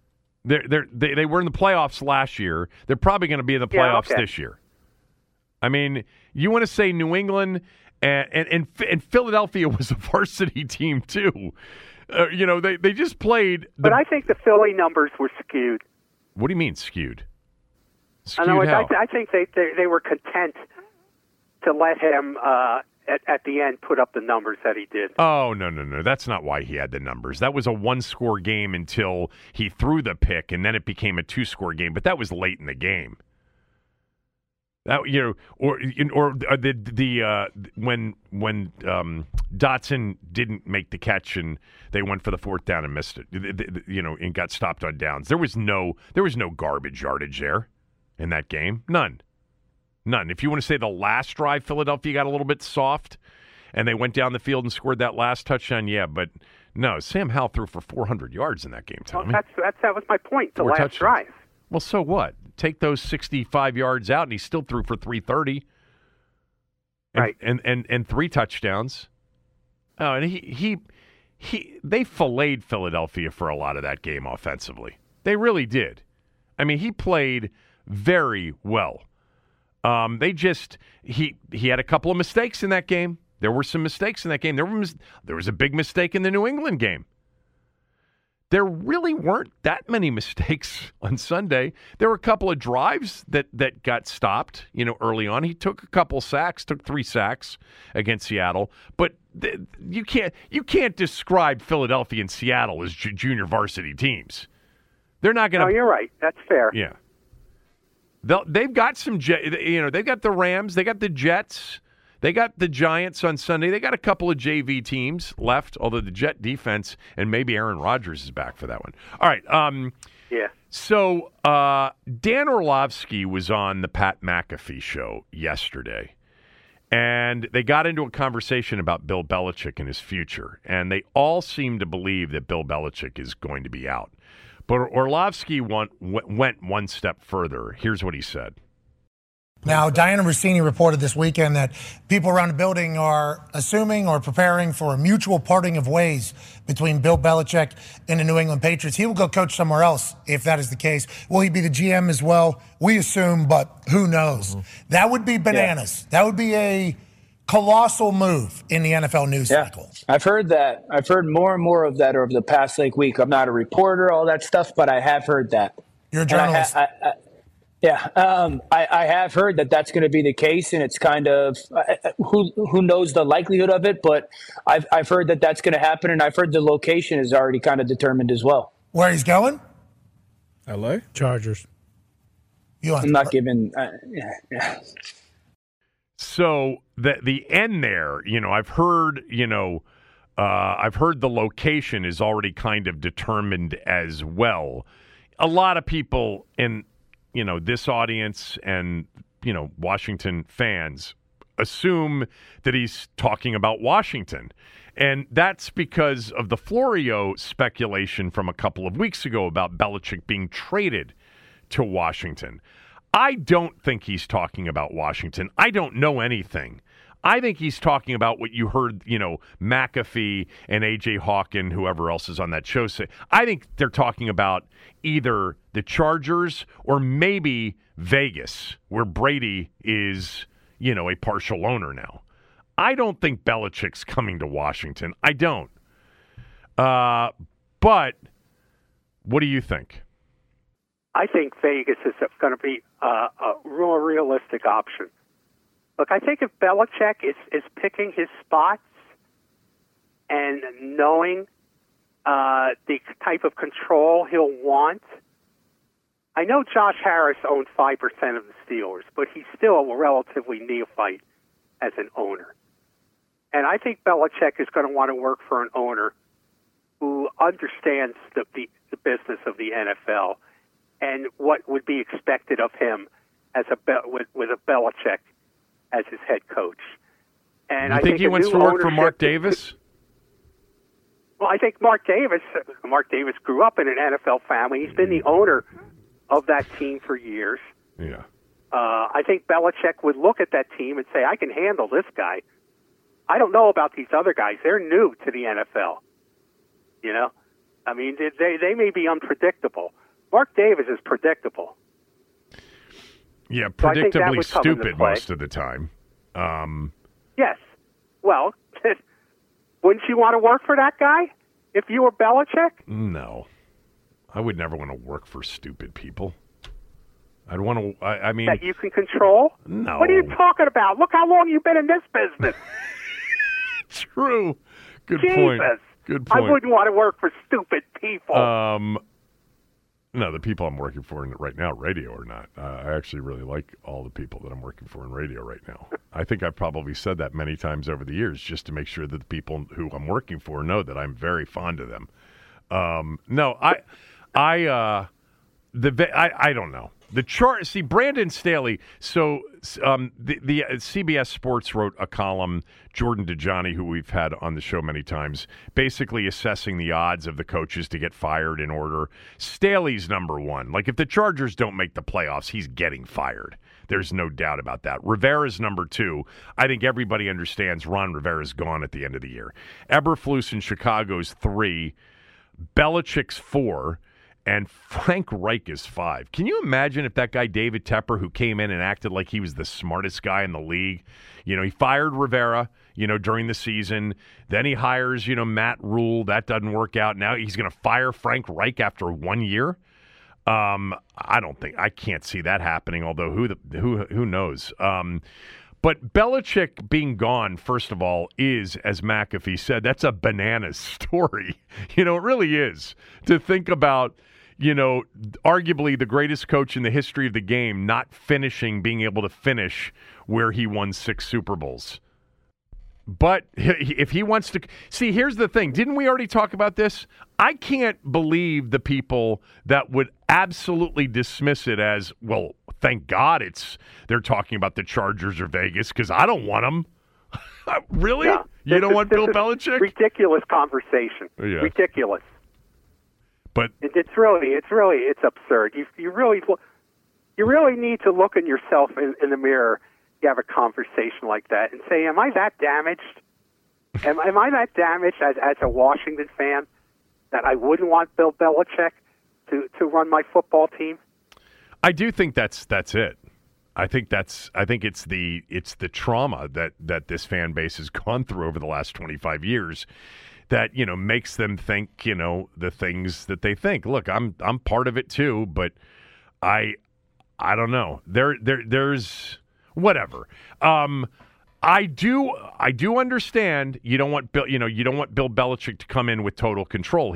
They were in the playoffs last year. They're probably going to be in the playoffs this year. I mean, you want to say New England and Philadelphia was a varsity team too. You know, they just played. But I think the Philly numbers were skewed. What do you mean skewed? I think they were content to let him, at the end, put up the numbers that he did. Oh, no. That's not why he had the numbers. That was a 1-score game until he threw the pick, and then it became a 2-score game. But that was late in the game. That or when Dotson didn't make the catch and they went for the fourth down and missed it, and got stopped on downs. There was no garbage yardage there in that game. None. If you want to say the last drive, Philadelphia got a little bit soft, and they went down the field and scored that last touchdown. Yeah, but no, Sam Howell threw for 400 yards in that game. Tommy. Well, that was my point. The last drive. Well, so what? Take those 65 yards out, and he still threw for 330. Right. And 3 touchdowns. Oh, and they filleted Philadelphia for a lot of that game offensively. They really did. I mean, he played very well. He had a couple of mistakes in that game. There were some mistakes in that game. There was a big mistake in the New England game. There really weren't that many mistakes on Sunday. There were a couple of drives that got stopped, early on. He took a couple sacks, took 3 sacks against Seattle. But you can't describe Philadelphia and Seattle as junior varsity teams. They're not going to. No, you're right. That's fair. Yeah. They've got some, they've got the Rams, they got the Jets. They got the Giants on Sunday. They got a couple of JV teams left, although the Jet defense, and maybe Aaron Rodgers is back for that one. All right. Yeah. So Dan Orlovsky was on the Pat McAfee show yesterday, and they got into a conversation about Bill Belichick and his future, and they all seem to believe that Bill Belichick is going to be out. But Orlovsky went one step further. Here's what he said. Now, Diana Rossini reported this weekend that people around the building are assuming or preparing for a mutual parting of ways between Bill Belichick and the New England Patriots. He will go coach somewhere else if that is the case. Will he be the GM as well? We assume, but who knows? Mm-hmm. That would be bananas. Yeah. That would be a colossal move in the NFL news cycle. I've heard that. I've heard more and more of that over the past week. I'm not a reporter, all that stuff, but I have heard that. You're a journalist. I have heard that that's going to be the case, and it's kind of who knows the likelihood of it, but I've heard that that's going to happen, and I've heard the location is already kind of determined as well. Where he's going? L.A. Chargers. I'm not giving. So the end there, I've heard, I've heard the location is already kind of determined as well. A lot of people in this audience and, Washington fans assume that he's talking about Washington. And that's because of the Florio speculation from a couple of weeks ago about Belichick being traded to Washington. I don't think he's talking about Washington. I don't know anything. I think he's talking about what you heard, McAfee and A.J. Hawk and whoever else is on that show say. I think they're talking about either the Chargers or maybe Vegas, where Brady is, a partial owner now. I don't think Belichick's coming to Washington. I don't. But what do you think? I think Vegas is going to be a more realistic option. Look, I think if Belichick is picking his spots and knowing the type of control he'll want, I know Josh Harris owned 5% of the Steelers, but he's still a relatively neophyte as an owner. And I think Belichick is going to want to work for an owner who understands the business of the NFL and what would be expected of him as with a Belichick as his head coach. And I think he wants to work for Mark Davis? Well, I think Mark Davis grew up in an NFL family. He's been the owner of that team for years. Yeah. I think Belichick would look at that team and say, I can handle this guy. I don't know about these other guys. They're new to the NFL. I mean, they may be unpredictable. Mark Davis is predictable. Yeah, predictably so stupid most of the time. Yes. Well, wouldn't you want to work for that guy if you were Belichick? No. I would never want to work for stupid people. I'd want to, I mean... That you can control? No. What are you talking about? Look how long you've been in this business. True. Good Jesus. point. Good point. I wouldn't want to work for stupid people. No, the people I'm working for right now, radio or not. I actually really like all the people that I'm working for in radio right now. I think I've probably said that many times over the years just to make sure that the people who I'm working for know that I'm very fond of them. No, I don't know. The chart. See, Brandon Staley. So the CBS Sports wrote a column. Jordan Dajani, who we've had on the show many times, basically assessing the odds of the coaches to get fired in order. Staley's number one. Like if the Chargers don't make the playoffs, he's getting fired. There's no doubt about that. Rivera's number two. I think everybody understands Ron Rivera's gone at the end of the year. Eberflus in Chicago's 3. Belichick's 4. And Frank Reich is 5. Can you imagine if that guy David Tepper, who came in and acted like he was the smartest guy in the league, he fired Rivera, during the season. Then he hires, Matt Rule. That doesn't work out. Now he's going to fire Frank Reich after 1 year. I can't see that happening. Although who knows? But Belichick being gone, first of all, is, as McAfee said, that's a bananas story. It really is. To think about, arguably the greatest coach in the history of the game not being able to finish where he won 6 Super Bowls. But if he wants to – see, here's the thing. Didn't we already talk about this? I can't believe the people that would absolutely dismiss it as, well, thank God they're talking about the Chargers or Vegas because I don't want them. Really? Yeah. You don't want Bill Belichick? Ridiculous conversation. Yeah. Ridiculous. But it's absurd. You really need to look at yourself in the mirror. You have a conversation like that and say, am I that damaged? Am I that damaged as a Washington fan that I wouldn't want Bill Belichick to run my football team? I do think that's it. I think it's the trauma that this fan base has gone through over the last 25 years that makes them think the things that they think. Look, I'm part of it too, but I don't know. There's whatever. I do understand you don't want Bill Belichick to come in with total control.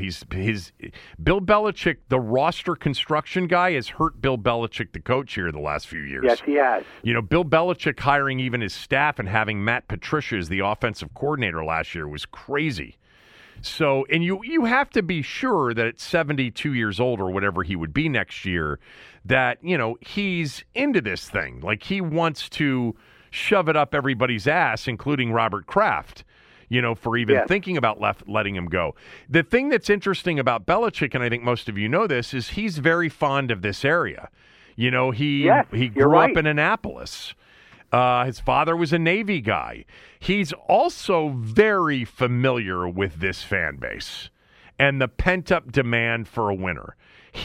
Bill Belichick, the roster construction guy, has hurt Bill Belichick, the coach, here the last few years. Yes, he has. Bill Belichick hiring even his staff and having Matt Patricia as the offensive coordinator last year was crazy. So, and you have to be sure that at 72 years old or whatever he would be next year, that, he's into this thing. Like he wants to shove it up everybody's ass, including Robert Kraft, for even thinking about letting him go. The thing that's interesting about Belichick, and I think most of you know this, is he's very fond of this area. He grew up in Annapolis. His father was a Navy guy. He's also very familiar with this fan base and the pent-up demand for a winner.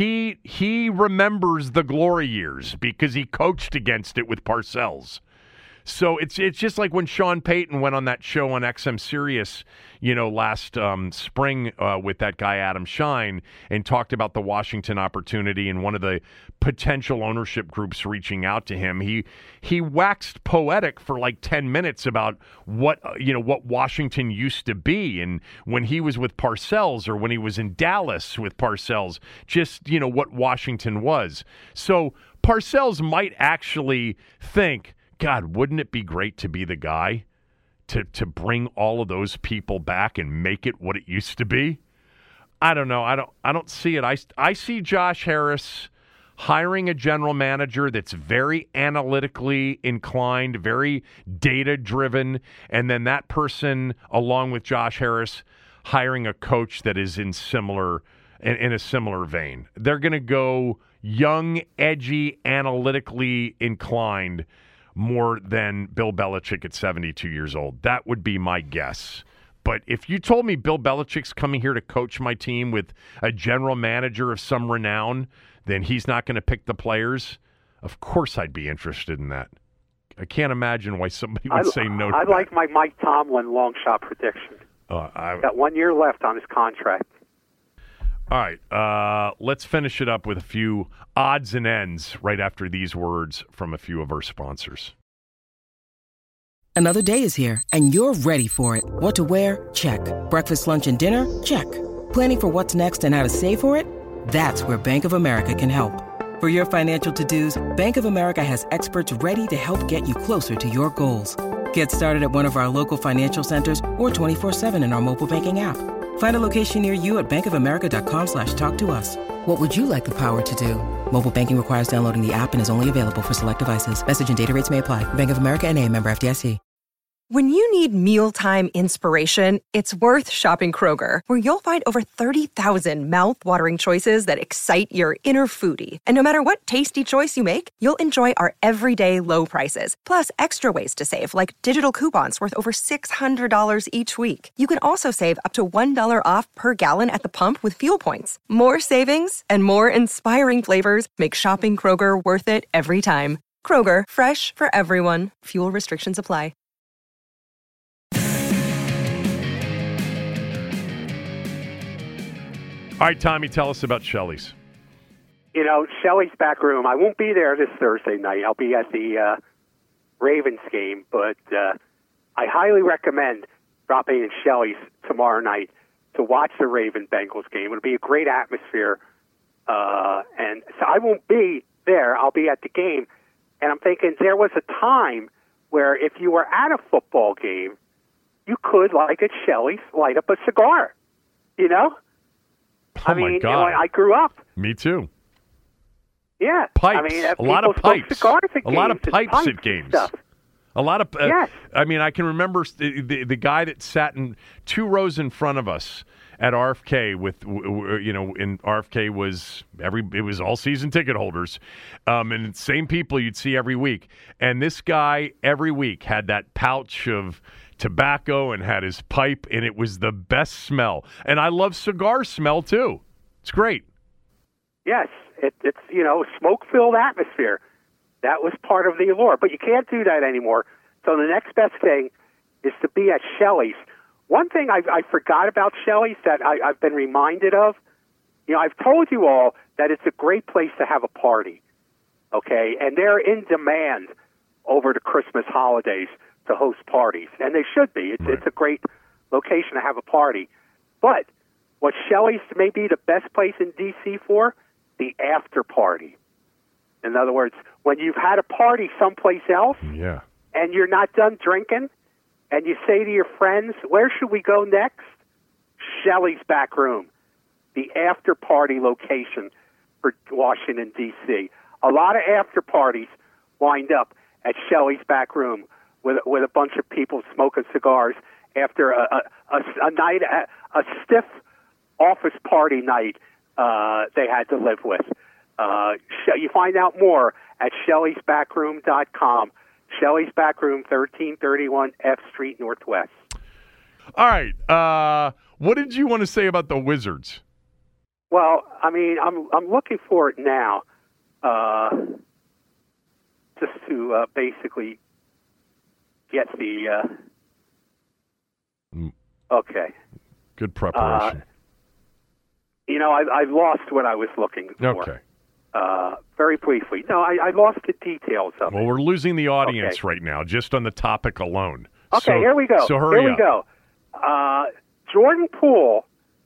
He remembers the glory years because he coached against it with Parcells. So it's just like when Sean Payton went on that show on XM Sirius, last spring with that guy Adam Shine and talked about the Washington opportunity and one of the potential ownership groups reaching out to him. He waxed poetic for like 10 minutes about what Washington used to be, and when he was with Parcells or when he was in Dallas with Parcells, just what Washington was. So Parcells might actually think, God, wouldn't it be great to be the guy to bring all of those people back and make it what it used to be? I don't know. I don't see it. I see Josh Harris hiring a general manager that's very analytically inclined, very data-driven, and then that person, along with Josh Harris, hiring a coach that is in a similar vein. They're going to go young, edgy, analytically inclined more than Bill Belichick at 72 years old. That would be my guess. But if you told me Bill Belichick's coming here to coach my team with a general manager of some renown, then he's not going to pick the players, of course I'd be interested in that. I can't imagine why somebody would say no to that. I like my Mike Tomlin long shot prediction. Got 1 year left on his contract. All right, let's finish it up with a few odds and ends right after these words from a few of our sponsors. Another day is here, and you're ready for it. What to wear? Check. Breakfast, lunch, and dinner? Check. Planning for what's next and how to save for it? That's where Bank of America can help. For your financial to-dos, Bank of America has experts ready to help get you closer to your goals. Get started at one of our local financial centers or 24/7 in our mobile banking app. Find a location near you at bankofamerica.com/talktous. What would you like the power to do? Mobile banking requires downloading the app and is only available for select devices. Message and data rates may apply. Bank of America NA, member FDIC. When you need mealtime inspiration, it's worth shopping Kroger, where you'll find over 30,000 mouth-watering choices that excite your inner foodie. And no matter what tasty choice you make, you'll enjoy our everyday low prices, plus extra ways to save, like digital coupons worth over $600 each week. You can also save up to $1 off per gallon at the pump with fuel points. More savings and more inspiring flavors make shopping Kroger worth it every time. Kroger, fresh for everyone. Fuel restrictions apply. All right, Tommy, tell us about Shelley's. You know, Shelley's Back Room. I won't be there this Thursday night. I'll be at the Ravens game, but I highly recommend dropping in Shelley's tomorrow night to watch the Raven-Bengals game. It'll be a great atmosphere, and so I won't be there. I'll be at the game, and I'm thinking there was a time where if you were at a football game, you could, like at Shelley's, light up a cigar, you know? Oh, my God. I grew up. Me too. Yeah. Pipes. I mean, a lot of pipes. A lot of pipes at games. Stuff. A lot of. Yes. I mean, I can remember the guy that sat in 2 rows in front of us at RFK with, in RFK was it was all season ticket holders, and same people you'd see every week. And this guy every week had that pouch of tobacco and had his pipe, and it was the best smell. And I love cigar smell too. It's great. Yes, it's smoke-filled atmosphere. That was part of the allure, but you can't do that anymore. So the next best thing is to be at Shelley's. One thing I forgot about Shelley's that I've been reminded of, I've told you all that it's a great place to have a party, okay? And they're in demand over the Christmas holidays to host parties, and they should be. It's a great location to have a party. But what Shelley's may be the best place in D.C. for, the after party. In other words, when you've had a party someplace else and you're not done drinking, and you say to your friends, where should we go next? Shelley's Back Room, the after party location for Washington, D.C. A lot of after parties wind up at Shelley's Back Room with a bunch of people smoking cigars after a stiff office party night they had to live with. You find out more at Shelley'sBackroom.com. Shelley's Back Room, 1331 F Street Northwest. All right. What did you want to say about the Wizards? Well, I mean, I'm looking for it now, just to basically get the. Okay. Good preparation. I lost what I was looking for. Okay. Very briefly. No, I lost the details of it. Well, we're losing the audience right now, just on the topic alone. Okay, here we go. So hurry up. Here we go. Jordan Poole,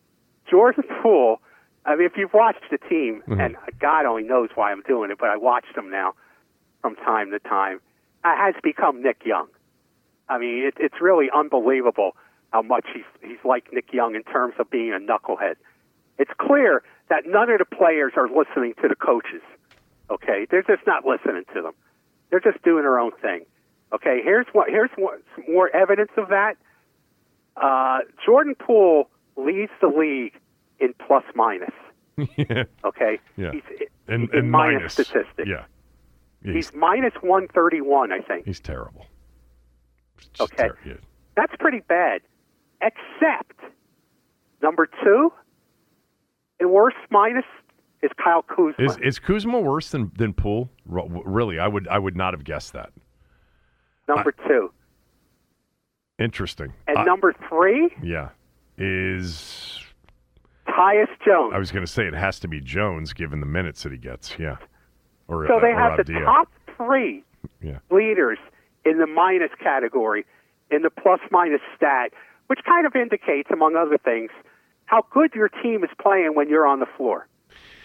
I mean, if you've watched the team, and God only knows why I'm doing it, but I watch them now from time to time, has become Nick Young. I mean, it's really unbelievable how much he's like Nick Young in terms of being a knucklehead. It's clear that none of the players are listening to the coaches, okay? They're just not listening to them. They're just doing their own thing, okay? Here's some more evidence of that. Jordan Poole leads the league in plus-minus, okay? Yeah. He's in minus statistics. Yeah. He's minus 131, I think. He's terrible. Okay. That's pretty bad, except number 2 in worst minus is Kyle Kuzma. Is Kuzma worse than Poole? Really, I would not have guessed that. Number 2. Interesting. And number 3? Yeah. Is Tyus Jones. I was going to say it has to be Jones given the minutes that he gets. Yeah. So they have the top 3 leaders in the minus category in the plus-minus stat, which kind of indicates, among other things, how good your team is playing when you're on the floor.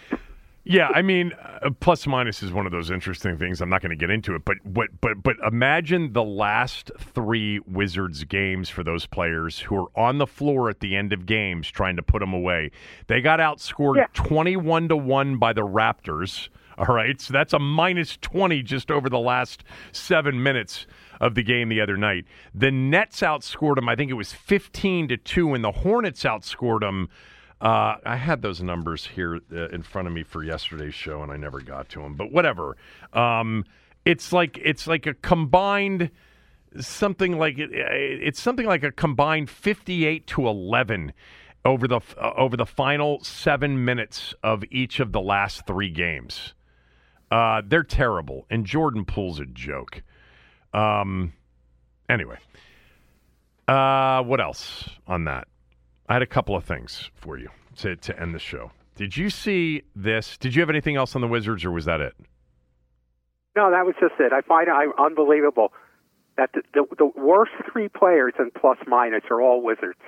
Yeah, I mean, plus minus is one of those interesting things. I'm not going to get into it, but imagine the last 3 Wizards games for those players who are on the floor at the end of games trying to put them away. They got outscored 21-1 by the Raptors. All right, so that's a minus 20 just over the last 7 minutes of the game the other night. The Nets outscored them. I think it was 15-2, and the Hornets outscored them. I had those numbers here in front of me for yesterday's show, and I never got to them. But whatever. It's like a combined something like it's something like a combined 58-11 over the final 7 minutes of each of the last 3 games. They're terrible, and Jordan Poole's a joke. Anyway, what else on that? I had a couple of things for you to end the show. Did you see this? Did you have anything else on the Wizards, or was that it? No, that was just it. I find it unbelievable that the worst 3 players in plus minus are all Wizards.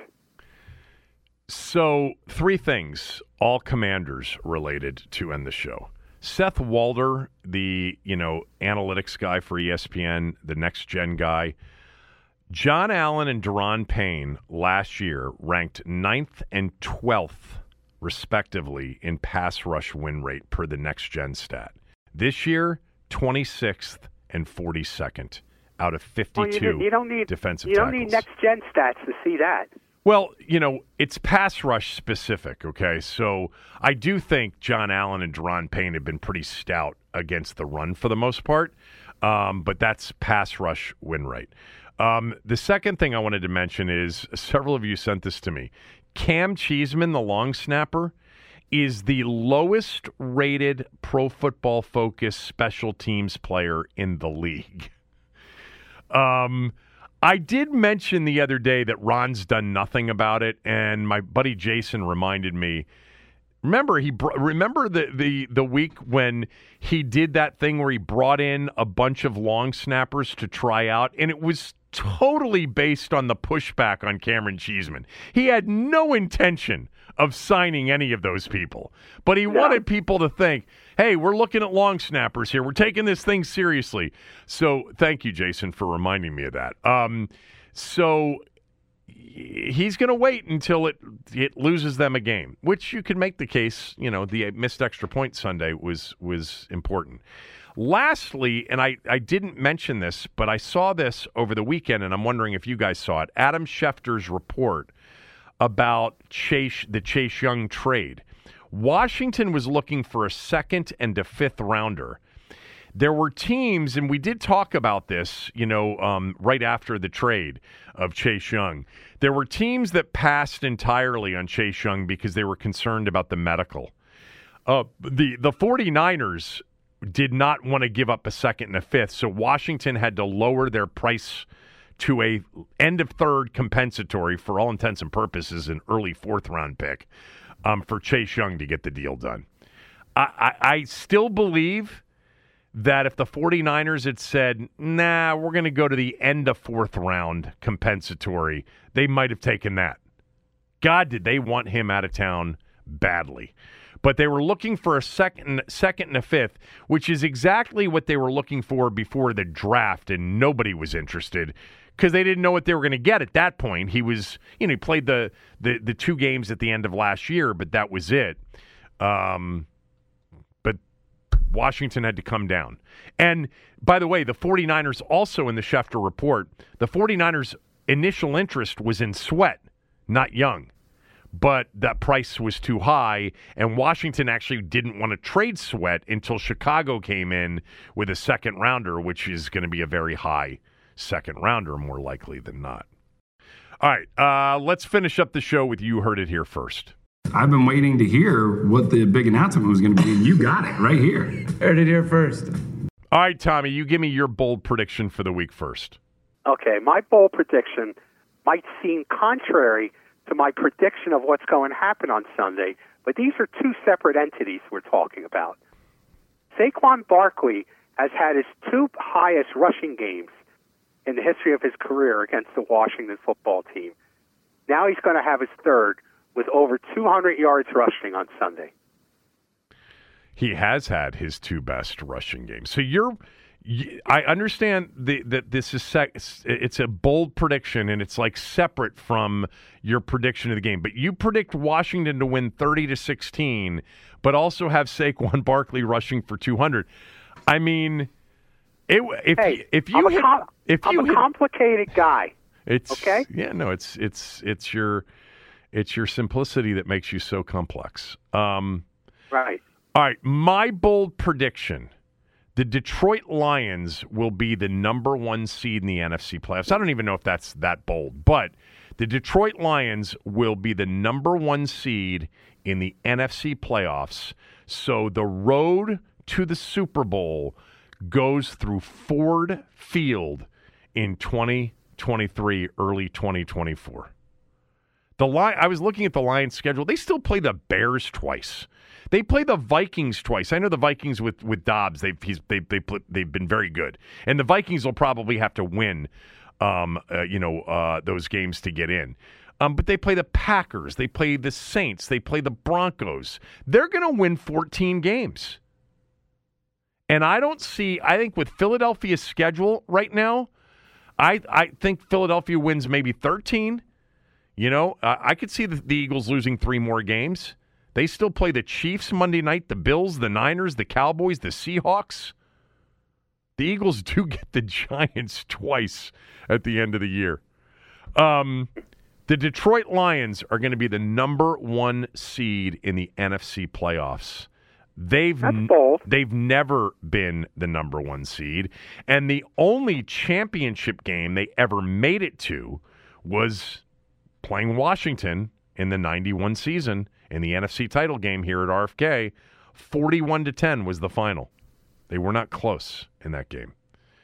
So 3 things, all Commanders related, to end the show. Seth Walder, the analytics guy for ESPN, the next gen guy. John Allen and Deron Payne last year ranked 9th and 12th, respectively, in pass rush win rate per the next gen stat. This year, 26th and 42nd out of 52 defensive tackles. You don't need next gen stats to see that. Well, it's pass rush specific, okay? So I do think John Allen and Deron Payne have been pretty stout against the run for the most part, but that's pass rush win rate. The second thing I wanted to mention is several of you sent this to me. Cam Cheeseman, the long snapper, is the lowest rated Pro Football Focus special teams player in the league. I did mention the other day that Ron's done nothing about it, and my buddy Jason reminded me. Remember the week when he did that thing where he brought in a bunch of long snappers to try out, and it was totally based on the pushback on Cameron Cheeseman. He had no intention of signing any of those people, but he wanted people to think, hey, we're looking at long snappers here. We're taking this thing seriously. So thank you, Jason, for reminding me of that. So he's going to wait until it loses them a game, which you can make the case, the missed extra point Sunday was important. Lastly, and I didn't mention this, but I saw this over the weekend, and I'm wondering if you guys saw it. Adam Schefter's report about the Chase Young trade. Washington was looking for a 2nd and a 5th rounder. There were teams, and we did talk about this, right after the trade of Chase Young. There were teams that passed entirely on Chase Young because they were concerned about the medical. The 49ers did not want to give up a 2nd and a 5th, so Washington had to lower their price to a end of 3rd compensatory, for all intents and purposes, an early 4th round pick for Chase Young to get the deal done. I still believe that if the 49ers had said, nah, we're going to go to the end of 4th round compensatory, they might have taken that. God, did they want him out of town badly. But they were looking for a second and a 5th, which is exactly what they were looking for before the draft, and nobody was interested because they didn't know what they were going to get at that point. He was, he played the 2 games at the end of last year, but that was it. But Washington had to come down. And by the way, the 49ers also in the Schefter report, the 49ers' initial interest was in Sweat, not Young. But that price was too high, and Washington actually didn't want to trade Sweat until Chicago came in with a 2nd rounder, which is going to be a very high 2nd rounder, more likely than not. All right, let's finish up the show with You Heard It Here First. I've been waiting to hear what the big announcement was going to be, and you got it right here. Heard it here first. All right, Tommy, you give me your bold prediction for the week first. Okay, my bold prediction might seem contrary to my prediction of what's going to happen on Sunday, but these are 2 separate entities we're talking about. Saquon Barkley has had his 2 highest rushing games in the history of his career against the Washington football team. Now he's going to have his 3rd with over 200 yards rushing on Sunday. He has had his 2 best rushing games. So I understand that this is it's a bold prediction, and it's like separate from your prediction of the game. But you predict Washington to win 30-16, but also have Saquon Barkley rushing for 200. I mean, I'm a complicated guy. It's okay. Yeah, no, it's your simplicity that makes you so complex. Right. All right, my bold prediction: the Detroit Lions will be the number 1 seed in the NFC playoffs. I don't even know if that's that bold, but the Detroit Lions will be the number 1 seed in the NFC playoffs. So the road to the Super Bowl goes through Ford Field in 2023, early 2024. I was looking at the Lions' schedule. They still play the Bears twice. They play the Vikings twice. I know the Vikings with Dobbs. They've been very good, and the Vikings will probably have to win, those games to get in. But they play the Packers. They play the Saints. They play the Broncos. They're going to win 14 games, and I think with Philadelphia's schedule right now, I think Philadelphia wins maybe 13. I could see the Eagles losing 3 more games. They still play the Chiefs Monday night, the Bills, the Niners, the Cowboys, the Seahawks. The Eagles do get the Giants twice at the end of the year. The Detroit Lions are going to be the number 1 seed in the NFC playoffs. They've never been the number 1 seed, and the only championship game they ever made it to was playing Washington in the 91 season in the NFC title game here at RFK. 41-10 was the final. They were not close in that game.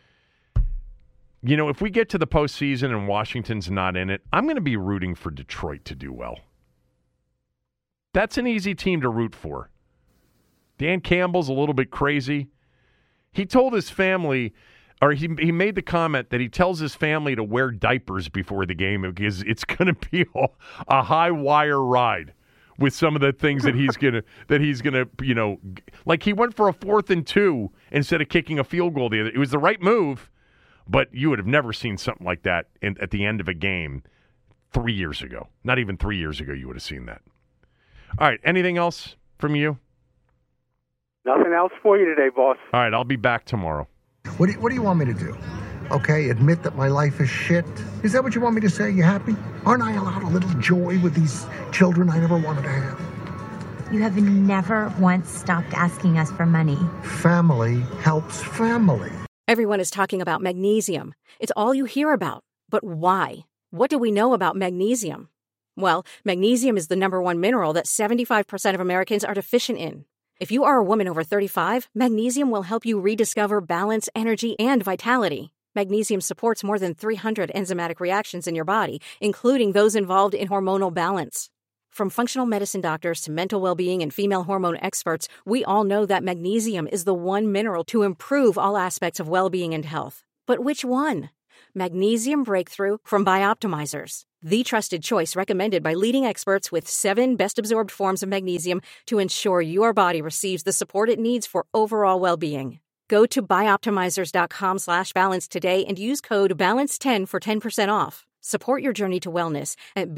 If we get to the postseason and Washington's not in it, I'm going to be rooting for Detroit to do well. That's an easy team to root for. Dan Campbell's a little bit crazy. He told his family, or he made the comment that he tells his family to wear diapers before the game because it's going to be a high wire ride with some of the things that he's gonna like he went for a 4th and 2 instead of kicking a field goal. It was the right move, but you would have never seen something like that at the end of a game 3 years ago. Not even 3 years ago you would have seen that. All right, anything else from you? Nothing else for you today, boss. All right, I'll be back tomorrow. What do you want me to do? Okay, admit that my life is shit? Is that what you want me to say? You happy? Aren't I allowed a little joy with these children I never wanted to have? You have never once stopped asking us for money. Family helps family. Everyone is talking about magnesium. It's all you hear about. But why? What do we know about magnesium? Well, magnesium is the number 1 mineral that 75% of Americans are deficient in. If you are a woman over 35, magnesium will help you rediscover balance, energy, and vitality. Magnesium supports more than 300 enzymatic reactions in your body, including those involved in hormonal balance. From functional medicine doctors to mental well-being and female hormone experts, we all know that magnesium is the one mineral to improve all aspects of well-being and health. But which one? Magnesium Breakthrough from Bioptimizers, the trusted choice recommended by leading experts with 7 best-absorbed forms of magnesium to ensure your body receives the support it needs for overall well-being. Go to bioptimizers.com/balance today and use code BALANCE10 for 10% off. Support your journey to wellness at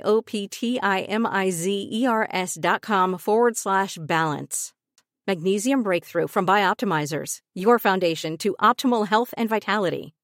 bioptimizers.com/balance. Magnesium Breakthrough from Bioptimizers, your foundation to optimal health and vitality.